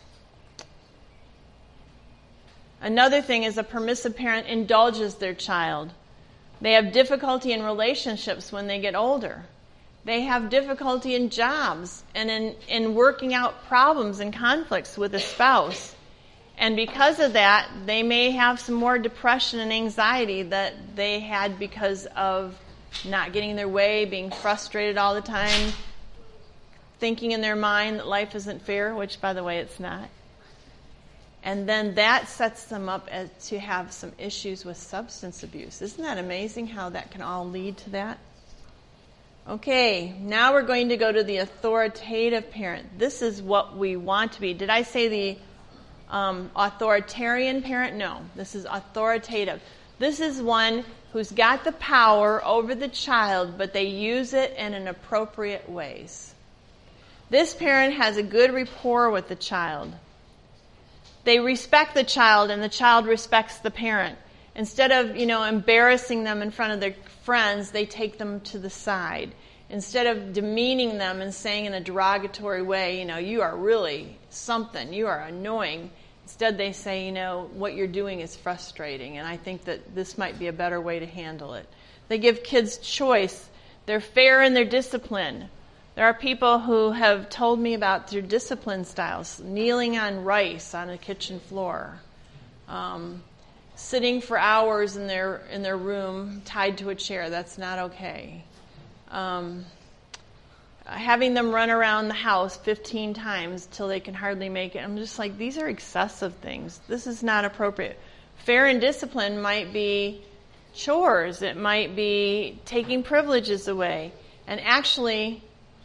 Another thing is a permissive parent indulges their child. They have difficulty in relationships when they get older. They have difficulty in jobs and in, in working out problems and conflicts with a spouse. And because of that, they may have some more depression and anxiety that they had because of not getting their way, being frustrated all the time, thinking in their mind that life isn't fair, which, by the way, it's not. And then that sets them up as, to have some issues with substance abuse. Isn't that amazing how that can all lead to that? Okay, now we're going to go to the authoritative parent. This is what we want to be. Did I say the um, authoritarian parent? No, this is authoritative. This is one who's got the power over the child, but they use it in inappropriate ways. This parent has a good rapport with the child. They respect the child, and the child respects the parent. Instead of, you know, embarrassing them in front of their friends, they take them to the side. Instead of demeaning them and saying in a derogatory way, you know, you are really something, you are annoying. Instead, they say, you know, what you're doing is frustrating, and I think that this might be a better way to handle it. They give kids choice. They're fair in their discipline. There are people who have told me about their discipline styles, kneeling on rice on a kitchen floor, um, sitting for hours in their in their room tied to a chair. That's not okay. Um, having them run around the house fifteen times till they can hardly make it. I'm just like, these are excessive things. This is not appropriate. Fair and discipline might be chores. It might be taking privileges away. And actually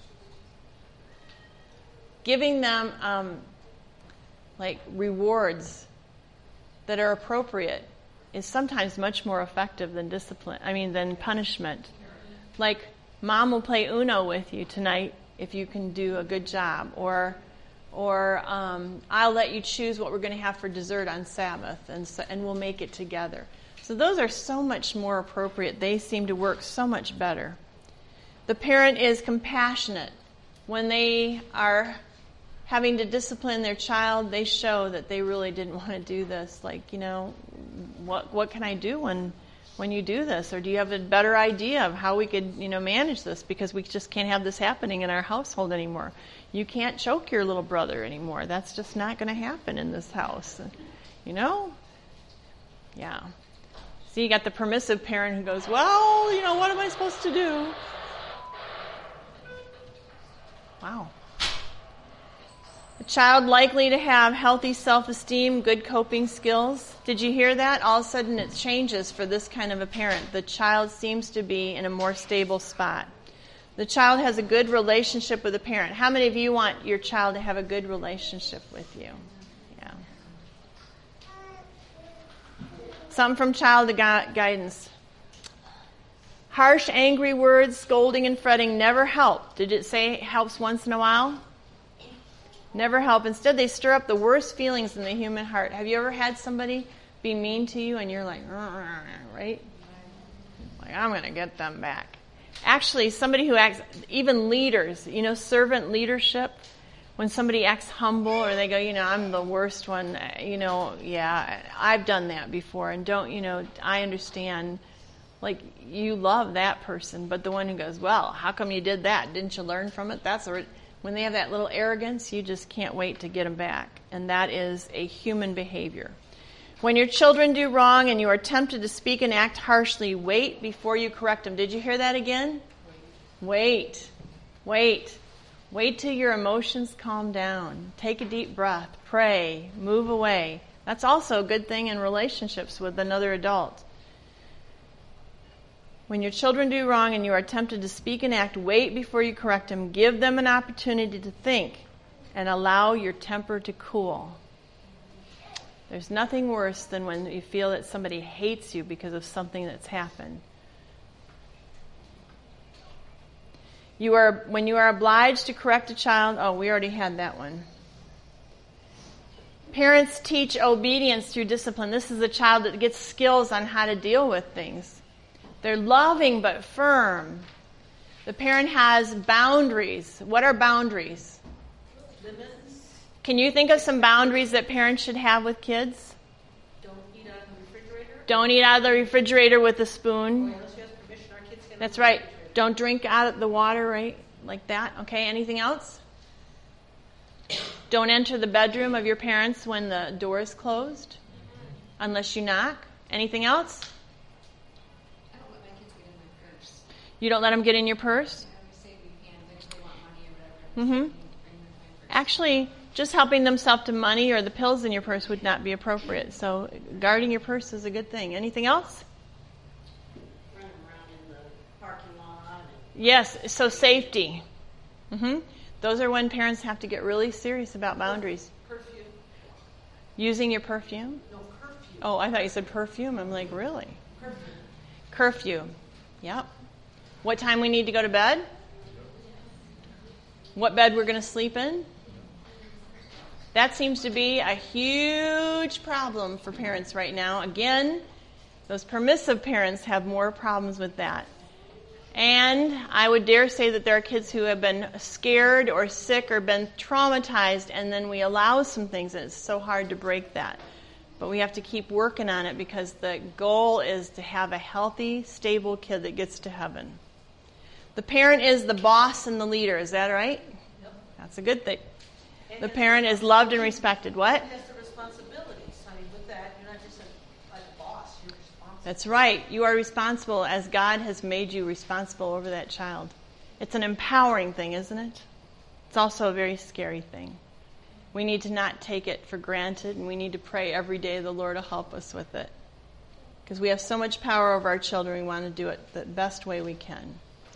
giving them um, like rewards that are appropriate is sometimes much more effective than discipline. I mean, than punishment. Like, Mom will play Uno with you tonight if you can do a good job, or or um, I'll let you choose what we're going to have for dessert on Sabbath, and so, and we'll make it together. So those are so much more appropriate. They seem to work so much better. The parent is compassionate. When they are having to discipline their child, they show that they really didn't want to do this. Like, you know, what what can I do when when you do this? Or do you have a better idea of how we could, you know, manage this? Because we just can't have this happening in our household anymore. You can't choke your little brother anymore. That's just not going to happen in this house. You know? Yeah. So you got the permissive parent who goes, well, you know, what am I supposed to do? Wow. A child likely to have healthy self-esteem, good coping skills. Did you hear that? All of a sudden it changes for this kind of a parent. The child seems to be in a more stable spot. The child has a good relationship with the parent. How many of you want your child to have a good relationship with you? Yeah. Something from child to gu- guidance. Harsh, angry words, scolding and fretting never help. Did it say it helps once in a while? Never help. Instead, they stir up the worst feelings in the human heart. Have you ever had somebody be mean to you and you're like, right? Like, I'm going to get them back. Actually, somebody who acts, even leaders, you know, servant leadership, when somebody acts humble or they go, you know, I'm the worst one, you know, yeah, I've done that before. And don't, you know, I understand, like, you love that person. But the one who goes, well, how come you did that? Didn't you learn from it? That's a, when they have that little arrogance, you just can't wait to get them back. And that is a human behavior. When your children do wrong and you are tempted to speak and act harshly, wait before you correct them. Did you hear that again? Wait. Wait. Wait till your emotions calm down. Take a deep breath. Pray. Move away. That's also a good thing in relationships with another adult. When your children do wrong and you are tempted to speak and act, wait before you correct them. Give them an opportunity to think and allow your temper to cool. There's nothing worse than when you feel that somebody hates you because of something that's happened. You are, when you are obliged to correct a child, oh, we already had that one. Parents teach obedience through discipline. This is a child that gets skills on how to deal with things. They're loving but firm. The parent has boundaries. What are boundaries?
Limits.
Can you think of some boundaries that parents should have with kids?
Don't eat out of the refrigerator.
Don't eat out of the refrigerator with a spoon.
Or unless you have permission, our kids can.
That's right. Don't drink out of the water, right? Like that. Okay, anything else? Don't enter the bedroom of your parents when the door is closed, unless you knock. Anything else?
I don't let my kids get in my purse.
You don't let them get in your purse?
Yeah, we say we can, but if they want money or whatever,
Mm-hmm.
bring them in my purse.
Actually, just helping themselves to money or the pills in your purse would not be appropriate. So guarding your purse is a good thing. Anything else?
Running around in the parking lot. And
Yes, so safety. Mm-hmm. Those are when parents have to get really serious about boundaries.
curfew.
Using your perfume?
No curfew.
Oh, I thought you said perfume. I'm like, really?
Curfew.
Curfew. Yep. What time we need to go to bed? What bed we're going to sleep in? That seems to be a huge problem for parents right now. Again, those permissive parents have more problems with that. And I would dare say that there are kids who have been scared or sick or been traumatized, and then we allow some things, and it's so hard to break that. But we have to keep working on it because the goal is to have a healthy, stable kid that gets to heaven. The parent is the boss and the leader. Is that right?
Yep.
That's a good thing.
And
The
has
parent is loved and respected. What?
Has the responsibilities. I mean, with that, you're not just a, like a boss. You're responsible.
That's right. You are responsible as God has made you responsible over that child. It's an empowering thing, isn't it? It's also a very scary thing. We need to not take it for granted, and we need to pray every day the Lord will help us with it. Because we have so much power over our children, we want to do it the best way we can.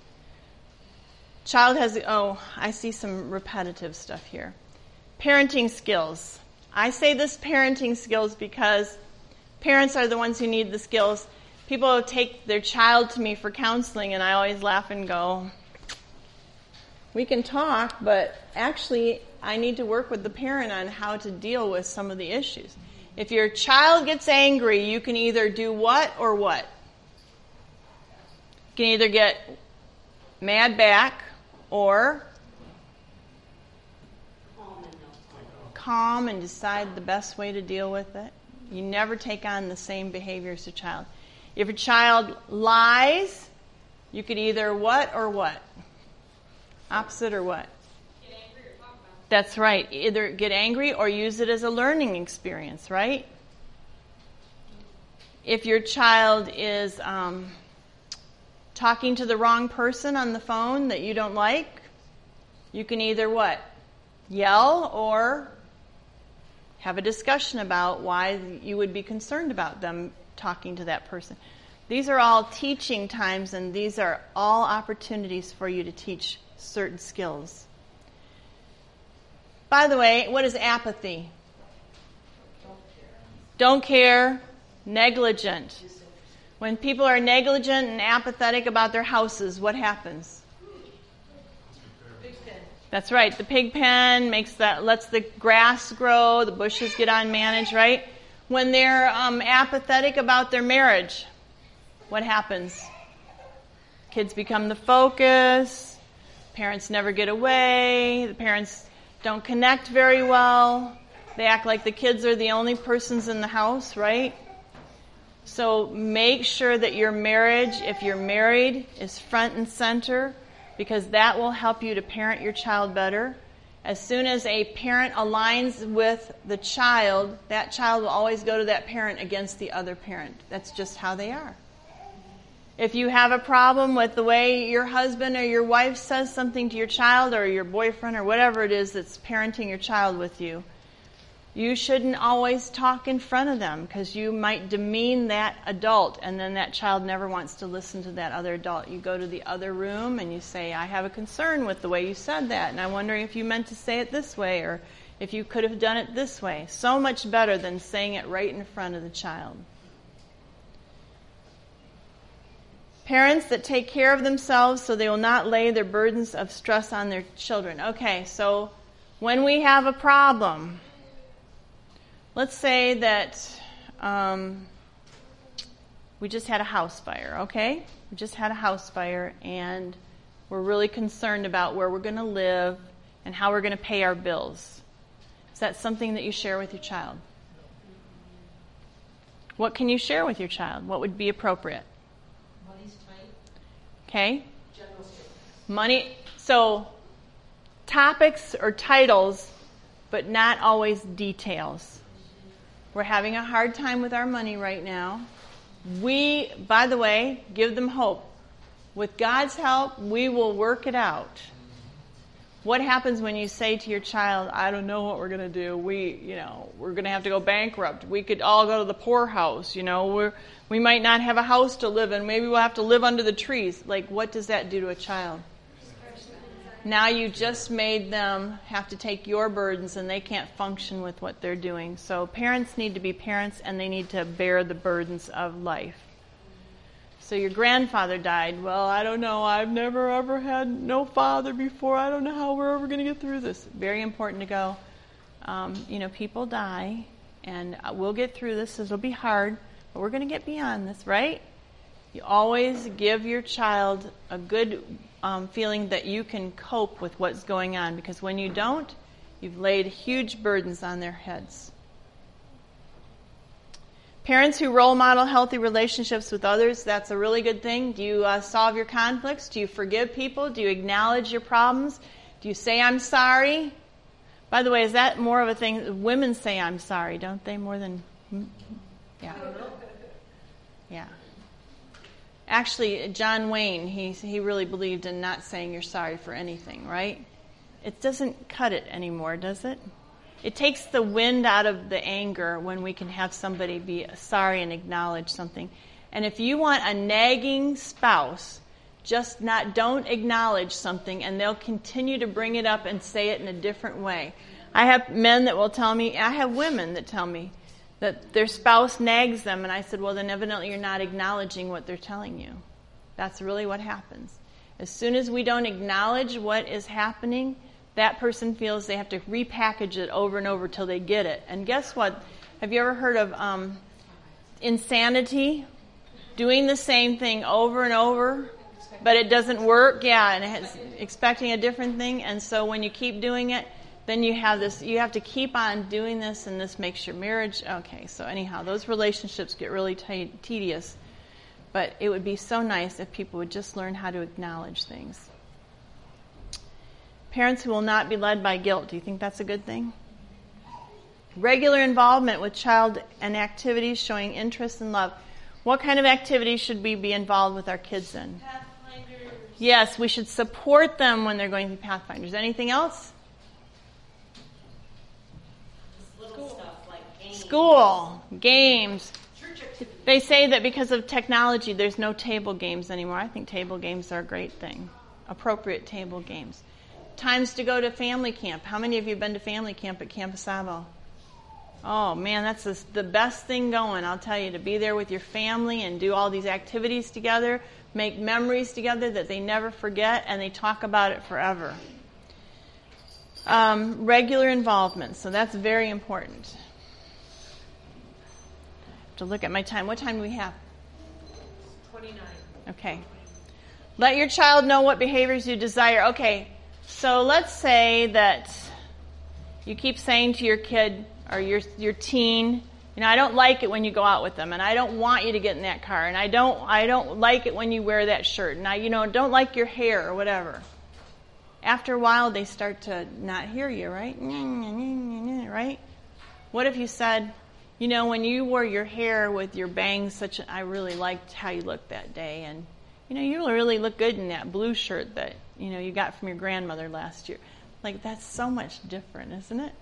Child has, oh, I see some repetitive stuff here. Parenting skills. I say this parenting skills because parents are the ones who need the skills. People take their child to me for counseling, and I always laugh and go, we can talk, but actually I need to work with the parent on how to deal with some of the issues. If your child gets angry, you can either do what or what? You can either get mad back or
Calm and no.
calm and decide the best way to deal with it. You never take on the same behavior as a child. If a child lies, you could either what or what? Opposite or what?
Get angry or talk about it.
That's right. Either get angry or use it as a learning experience, right? If your child is um, talking to the wrong person on the phone that you don't like, you can either what? yell or have a discussion about why you would be concerned about them talking to that person. These are all teaching times, and these are all opportunities for you to teach certain skills. By the way, what is apathy? Don't care, negligent. When people are negligent and apathetic about their houses, what happens?
Pig pen.
That's right. The pig pen makes that lets the grass grow, the bushes get unmanaged, right? When they're um, apathetic about their marriage, what happens? Kids become the focus. Parents never get away. The parents don't connect very well. They act like the kids are the only persons in the house, right? So make sure that your marriage, if you're married, is front and center, because that will help you to parent your child better. As soon as a parent aligns with the child, that child will always go to that parent against the other parent. That's just how they are. If you have a problem with the way your husband or your wife says something to your child, or your boyfriend or whatever it is that's parenting your child with you, you shouldn't always talk in front of them, because you might demean that adult, and then that child never wants to listen to that other adult. You go to the other room and you say, I have a concern with the way you said that, and I'm wondering if you meant to say it this way, or if you could have done it this way. So much better than saying it right in front of the child. Parents that take care of themselves so they will not lay their burdens of stress on their children. Okay, so when we have a problem, let's say that um, we just had a house fire, okay? We just had a house fire, and we're really concerned about where we're going to live and how we're going to pay our bills. Is that something that you share with your child? What can you share with your child? What would be appropriate?
Money's tight.
Okay?
General statements.
Money. So, topics or titles, but not always details. We're having a hard time with our money right now. We, by the way, give them hope. With God's help, we will work it out. What happens when you say to your child, I don't know what we're going to do. We, you know, we're going to have to go bankrupt. We could all go to the poorhouse. You know, we're, we might not have a house to live in. Maybe we'll have to live under the trees. Like, what does that do to a child? Now you just made them have to take your burdens, and they can't function with what they're doing. So parents need to be parents, and they need to bear the burdens of life. So your grandfather died. Well, I don't know. I've never ever had no father before. I don't know how we're ever going to get through this. Very important to go. Um, you know, people die, and we'll get through this. This will be hard, but we're going to get beyond this, right? You always give your child a good um, feeling that you can cope with what's going on, because when you don't, you've laid huge burdens on their heads. Parents who role model healthy relationships with others, that's a really good thing. Do you uh, solve your conflicts? Do you forgive people? Do you acknowledge your problems? Do you say, I'm sorry? By the way, is that more of a thing? Women say, I'm sorry, don't they? More than... Yeah. Yeah. Actually, John Wayne, he he really believed in not saying you're sorry for anything, right? It doesn't cut it anymore, does it? It takes the wind out of the anger when we can have somebody be sorry and acknowledge something. And if you want a nagging spouse, just not don't acknowledge something, and they'll continue to bring it up and say it in a different way. I have men that will tell me, I have women that tell me that their spouse nags them, and I said, well, then evidently you're not acknowledging what they're telling you. That's really what happens. As soon as we don't acknowledge what is happening, that person feels they have to repackage it over and over till they get it. And guess what? Have you ever heard of um, insanity? Doing the same thing over and over, but it doesn't work. Yeah, and it's expecting a different thing. And so when you keep doing it, then you have this, you have to keep on doing this, and this makes your marriage, okay, so anyhow, those relationships get really t- tedious. But it would be so nice if people would just learn how to acknowledge things. Parents who will not be led by guilt, do you think that's a good thing? Regular involvement with child and activities showing interest and love. What kind of activities should we be involved with our kids in?
Pathfinders.
Yes, we should support them when they're going to Pathfinders. Anything else? School, games. They say that because of technology, there's no table games anymore. I think table games are a great thing. Appropriate table games. Times to go to family camp. How many of you have been to family camp at Campo Savo? Oh, man, that's the best thing going, I'll tell you, to be there with your family and do all these activities together, make memories together that they never forget, and they talk about it forever. Um, regular involvement, so that's very important. I have to look at my time. What time do we have?
twenty-nine.
Okay. Let your child know what behaviors you desire. Okay, so let's say that you keep saying to your kid or your your teen, you know, I don't like it when you go out with them, and I don't want you to get in that car, and I don't I don't like it when you wear that shirt, and I, you know, don't like your hair or whatever. After a while, they start to not hear you, right? Right? What if you said, you know, when you wore your hair with your bangs, such a, I really liked how you looked that day, and you know, you really look good in that blue shirt that, you know, you got from your grandmother last year. Like, that's so much different, isn't it?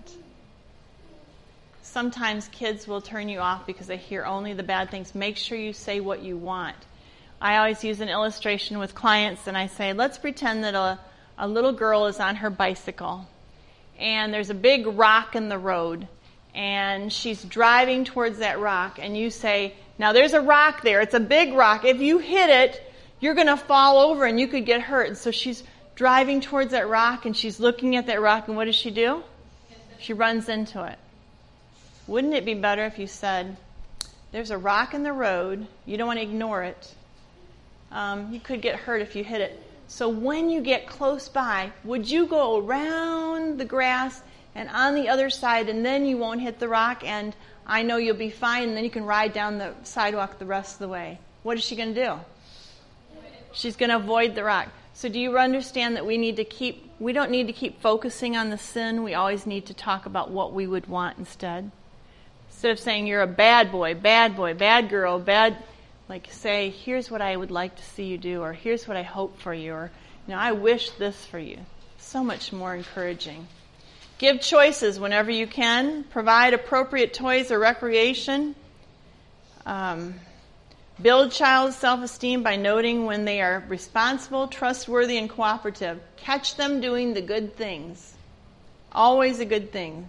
Sometimes kids will turn you off because they hear only the bad things. Make sure you say what you want. I always use an illustration with clients, and I say, let's pretend that a, a little girl is on her bicycle, and there's a big rock in the road, and she's driving towards that rock, and you say, now there's a rock there. It's a big rock. If you hit it, you're going to fall over and you could get hurt. And so she's driving towards that rock, and she's looking at that rock, and what does she do? She runs into it. Wouldn't it be better if you said, there's a rock in the road, you don't want to ignore it. Um, you could get hurt if you hit it. So when you get close by, would you go around the grass and on the other side, and then you won't hit the rock, and I know you'll be fine, and then you can ride down the sidewalk the rest of the way? What is she going to do? She's going to avoid the rock. So do you understand that we need to keep, we don't need to keep focusing on the sin. We always need to talk about what we would want instead. Instead of saying you're a bad boy, bad boy, bad girl, bad, like say, here's what I would like to see you do, or here's what I hope for you, or, you know, I wish this for you. So much more encouraging. Give choices whenever you can. Provide appropriate toys or recreation. Um, build child's self-esteem by noting when they are responsible, trustworthy, and cooperative. Catch them doing the good things. Always a good thing.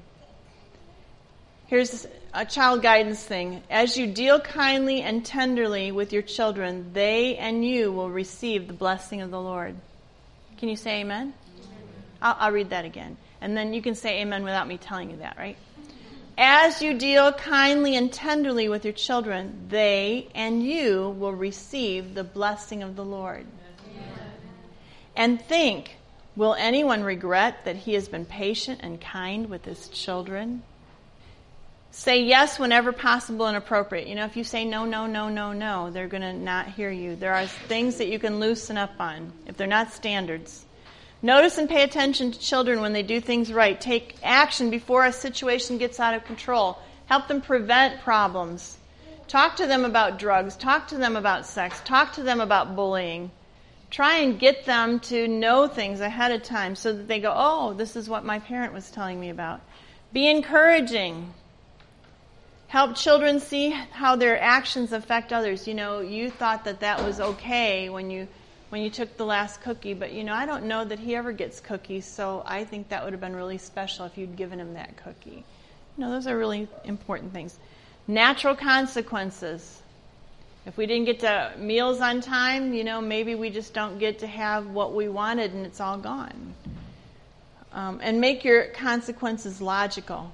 Here's a child guidance thing. As you deal kindly and tenderly with your children, they and you will receive the blessing of the Lord. Can you say amen? I'll, I'll read that again. And then you can say amen without me telling you that, right? As you deal kindly and tenderly with your children, they and you will receive the blessing of the Lord. Amen. And think, will anyone regret that he has been patient and kind with his children? Say yes whenever possible and appropriate. You know, if you say no, no, no, no, no, they're going to not hear you. There are things that you can loosen up on if they're not standards. Notice and pay attention to children when they do things right. Take action before a situation gets out of control. Help them prevent problems. Talk to them about drugs. Talk to them about sex. Talk to them about bullying. Try and get them to know things ahead of time so that they go, oh, this is what my parent was telling me about. Be encouraging. Help children see how their actions affect others. You know, you thought that that was okay when you when you took the last cookie, but, you know, I don't know that he ever gets cookies, so I think that would have been really special if you'd given him that cookie. You know, those are really important things. Natural consequences. If we didn't get to meals on time, you know, maybe we just don't get to have what we wanted and it's all gone. Um, and make your consequences logical.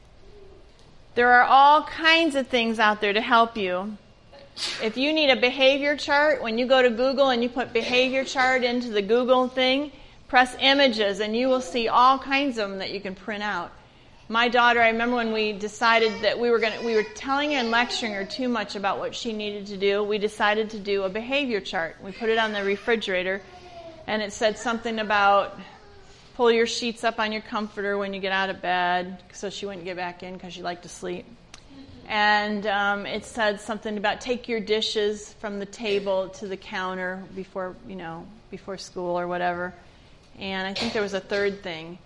There are all kinds of things out there to help you. If you need a behavior chart, when you go to Google and you put behavior chart into the Google thing, press images and you will see all kinds of them that you can print out. My daughter, I remember when we decided that we were going to, we were telling her and lecturing her too much about what she needed to do, we decided to do a behavior chart. We put it on the refrigerator and it said something about pull your sheets up on your comforter when you get out of bed, so she wouldn't get back in because she liked to sleep. And um, it said something about take your dishes from the table to the counter before, you know, before school or whatever. And I think there was a third thing.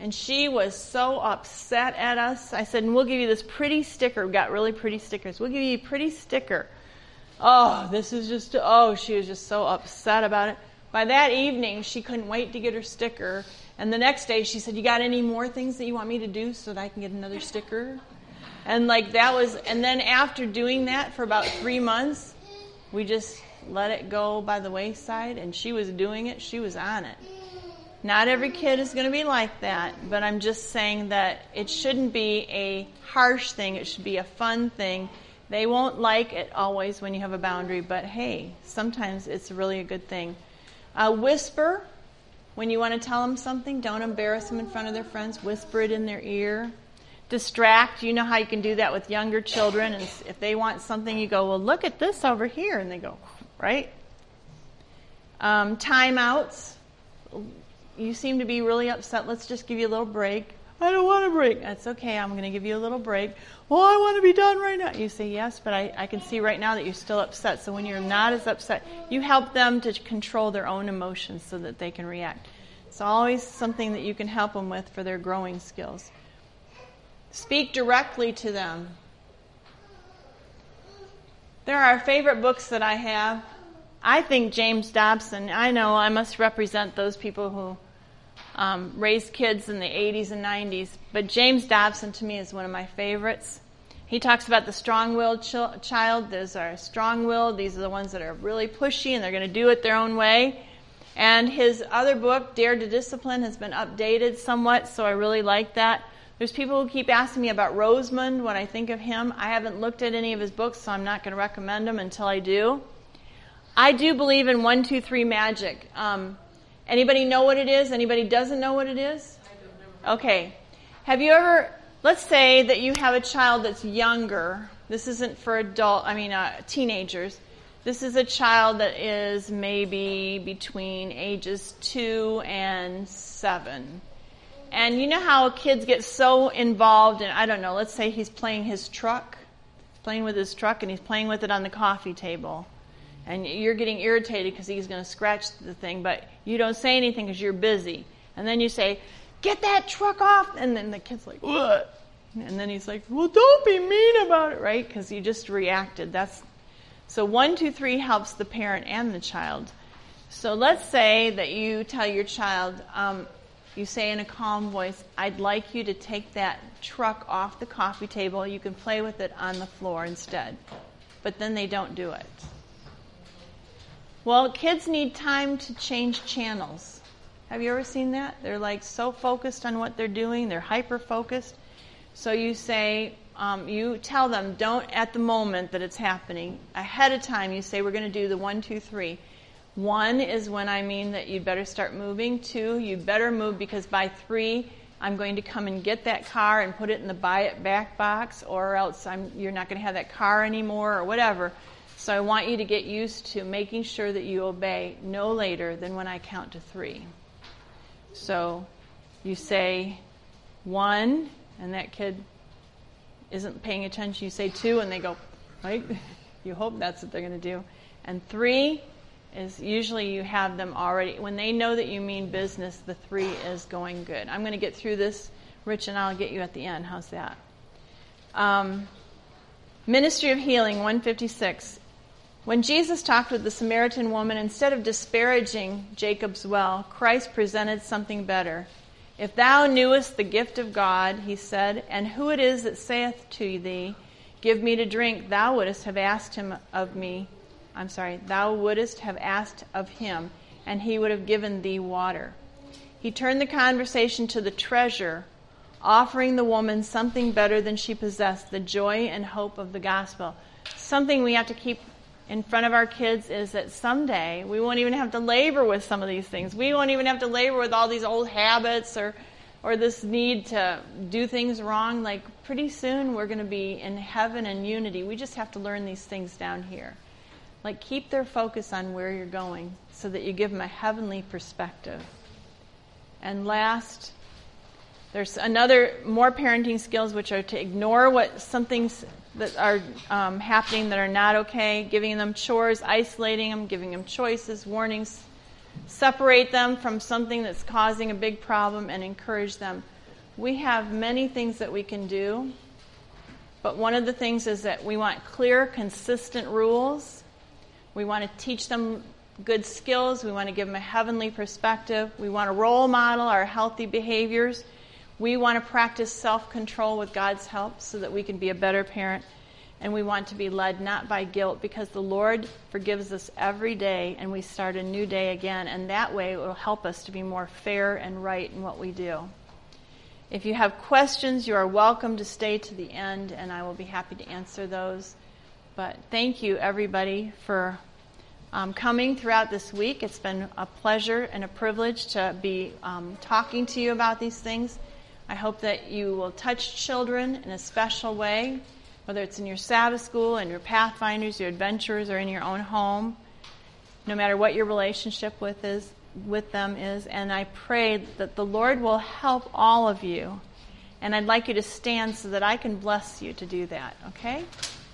And she was so upset at us. I said, we'll give you this pretty sticker. We got really pretty stickers. We'll give you a pretty sticker. Oh, this is just, oh, she was just so upset about it. By that evening, she couldn't wait to get her sticker. And the next day, she said, you got any more things that you want me to do so that I can get another sticker? And like that was, and then after doing that for about three months, we just let it go by the wayside, and she was doing it. She was on it. Not every kid is going to be like that, but I'm just saying that it shouldn't be a harsh thing. It should be a fun thing. They won't like it always when you have a boundary, but hey, sometimes it's really a good thing. Uh, whisper when you want to tell them something. Don't embarrass them in front of their friends. Whisper it in their ear. Distract. You know how you can do that with younger children. And if they want something, you go, well, look at this over here. And they go, right? Um, timeouts. You seem to be really upset. Let's just give you a little break. I don't want a break. That's okay. I'm going to give you a little break. Well, I want to be done right now. You say, yes, but I, I can see right now that you're still upset. So when you're not as upset, you help them to control their own emotions so that they can react. It's always something that you can help them with for their growing skills. Speak directly to them. There are favorite books that I have. I think James Dobson, I know I must represent those people who um, raised kids in the eighties and nineties, but James Dobson to me is one of my favorites. He talks about the strong-willed ch- child. Those are strong-willed. These are the ones that are really pushy and they're going to do it their own way. And his other book, Dare to Discipline, has been updated somewhat, so I really like that. There's people who keep asking me about Rosemond, what I think of him. I haven't looked at any of his books, so I'm not going to recommend them until I do. I do believe in one, two, three magic. Um, anybody know what it is? Anybody doesn't know what it is? I don't know. Okay. Have you ever, let's say that you have a child that's younger. This isn't for adult, I mean uh, teenagers. This is a child that is maybe between ages two and seven. And you know how kids get so involved in, I don't know, let's say he's playing his truck, playing with his truck, and he's playing with it on the coffee table. And you're getting irritated because he's going to scratch the thing, but you don't say anything because you're busy. And then you say, get that truck off. And then the kid's like, what? And then he's like, well, don't be mean about it, right? Because you just reacted. That's So one, two, three helps the parent and the child. So let's say that you tell your child, um, you say in a calm voice, I'd like you to take that truck off the coffee table. You can play with it on the floor instead. But then they don't do it. Well, kids need time to change channels. Have you ever seen that? They're like so focused on what they're doing. They're hyper-focused. So you say, um, you tell them, don't at the moment that it's happening. Ahead of time, you say, we're going to do the one, two, three. One is when I mean that you'd better start moving. Two, you better move because by three, I'm going to come and get that car and put it in the buy it back box, or else I'm, you're not going to have that car anymore or whatever. So I want you to get used to making sure that you obey no later than when I count to three. So you say one, and that kid isn't paying attention. You say two, and they go, right? You hope that's what they're going to do. And three is usually you have them already. When they know that you mean business, the three is going good. I'm going to get through this, Rich, and I'll get you at the end. How's that? Um, Ministry of Healing, one fifty-six. When Jesus talked with the Samaritan woman, instead of disparaging Jacob's well, Christ presented something better. If thou knewest the gift of God, he said, and who it is that saith to thee, give me to drink, thou wouldest have asked him of me. I'm sorry, thou wouldest have asked of him, and he would have given thee water. He turned the conversation to the treasure, offering the woman something better than she possessed, the joy and hope of the gospel. Something we have to keep in front of our kids is that someday we won't even have to labor with some of these things. We won't even have to labor with all these old habits or or this need to do things wrong. Like pretty soon we're going to be in heaven and unity. We just have to learn these things down here. Like keep their focus on where you're going so that you give them a heavenly perspective. And last, there's another more parenting skills, which are to ignore what some things that are um, happening that are not okay, giving them chores, isolating them, giving them choices, warnings, separate them from something that's causing a big problem, and encourage them. We have many things that we can do, but one of the things is that we want clear, consistent rules. We want to teach them good skills. We want to give them a heavenly perspective. We want to role model our healthy behaviors. We want to practice self-control with God's help so that we can be a better parent. And we want to be led not by guilt, because the Lord forgives us every day and we start a new day again. And that way it will help us to be more fair and right in what we do. If you have questions, you are welcome to stay to the end, and I will be happy to answer those. But thank you, everybody, for um, coming throughout this week. It's been a pleasure and a privilege to be um, talking to you about these things. I hope that you will touch children in a special way, whether it's in your Sabbath school, in your Pathfinders, your Adventurers, or in your own home, no matter what your relationship with is with them is. And I pray that the Lord will help all of you. And I'd like you to stand so that I can bless you to do that, okay?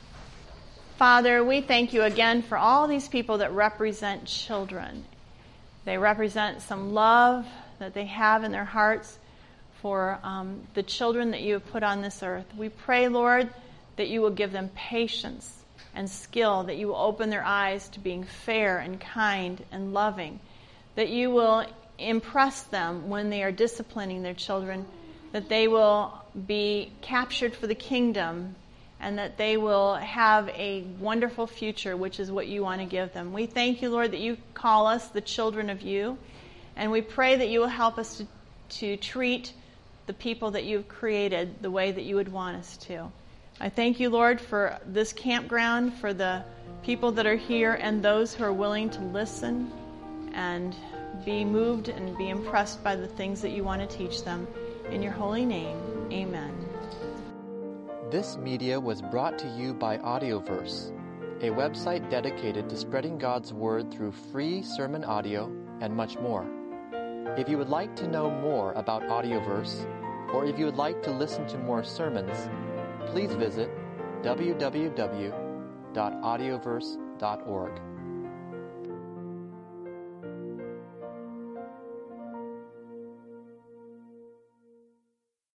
Father, we thank you again for all these people that represent children. They represent some love that they have in their hearts for um, the children that you have put on this earth. We pray, Lord, that you will give them patience and skill, that you will open their eyes to being fair and kind and loving, that you will impress them when they are disciplining their children, that they will be captured for the kingdom, and that they will have a wonderful future, which is what you want to give them. We thank you, Lord, that you call us the children of you, and we pray that you will help us to, to treat the people that you've created the way that you would want us to. I thank you, Lord, for this campground, for the people that are here, and those who are willing to listen and be moved and be impressed by the things that you want to teach them. In your holy name, amen.
This media was brought to you by Audioverse, a website dedicated to spreading God's Word through free sermon audio and much more. If you would like to know more about Audioverse, or if you would like to listen to more sermons, please visit w w w dot audioverse dot org.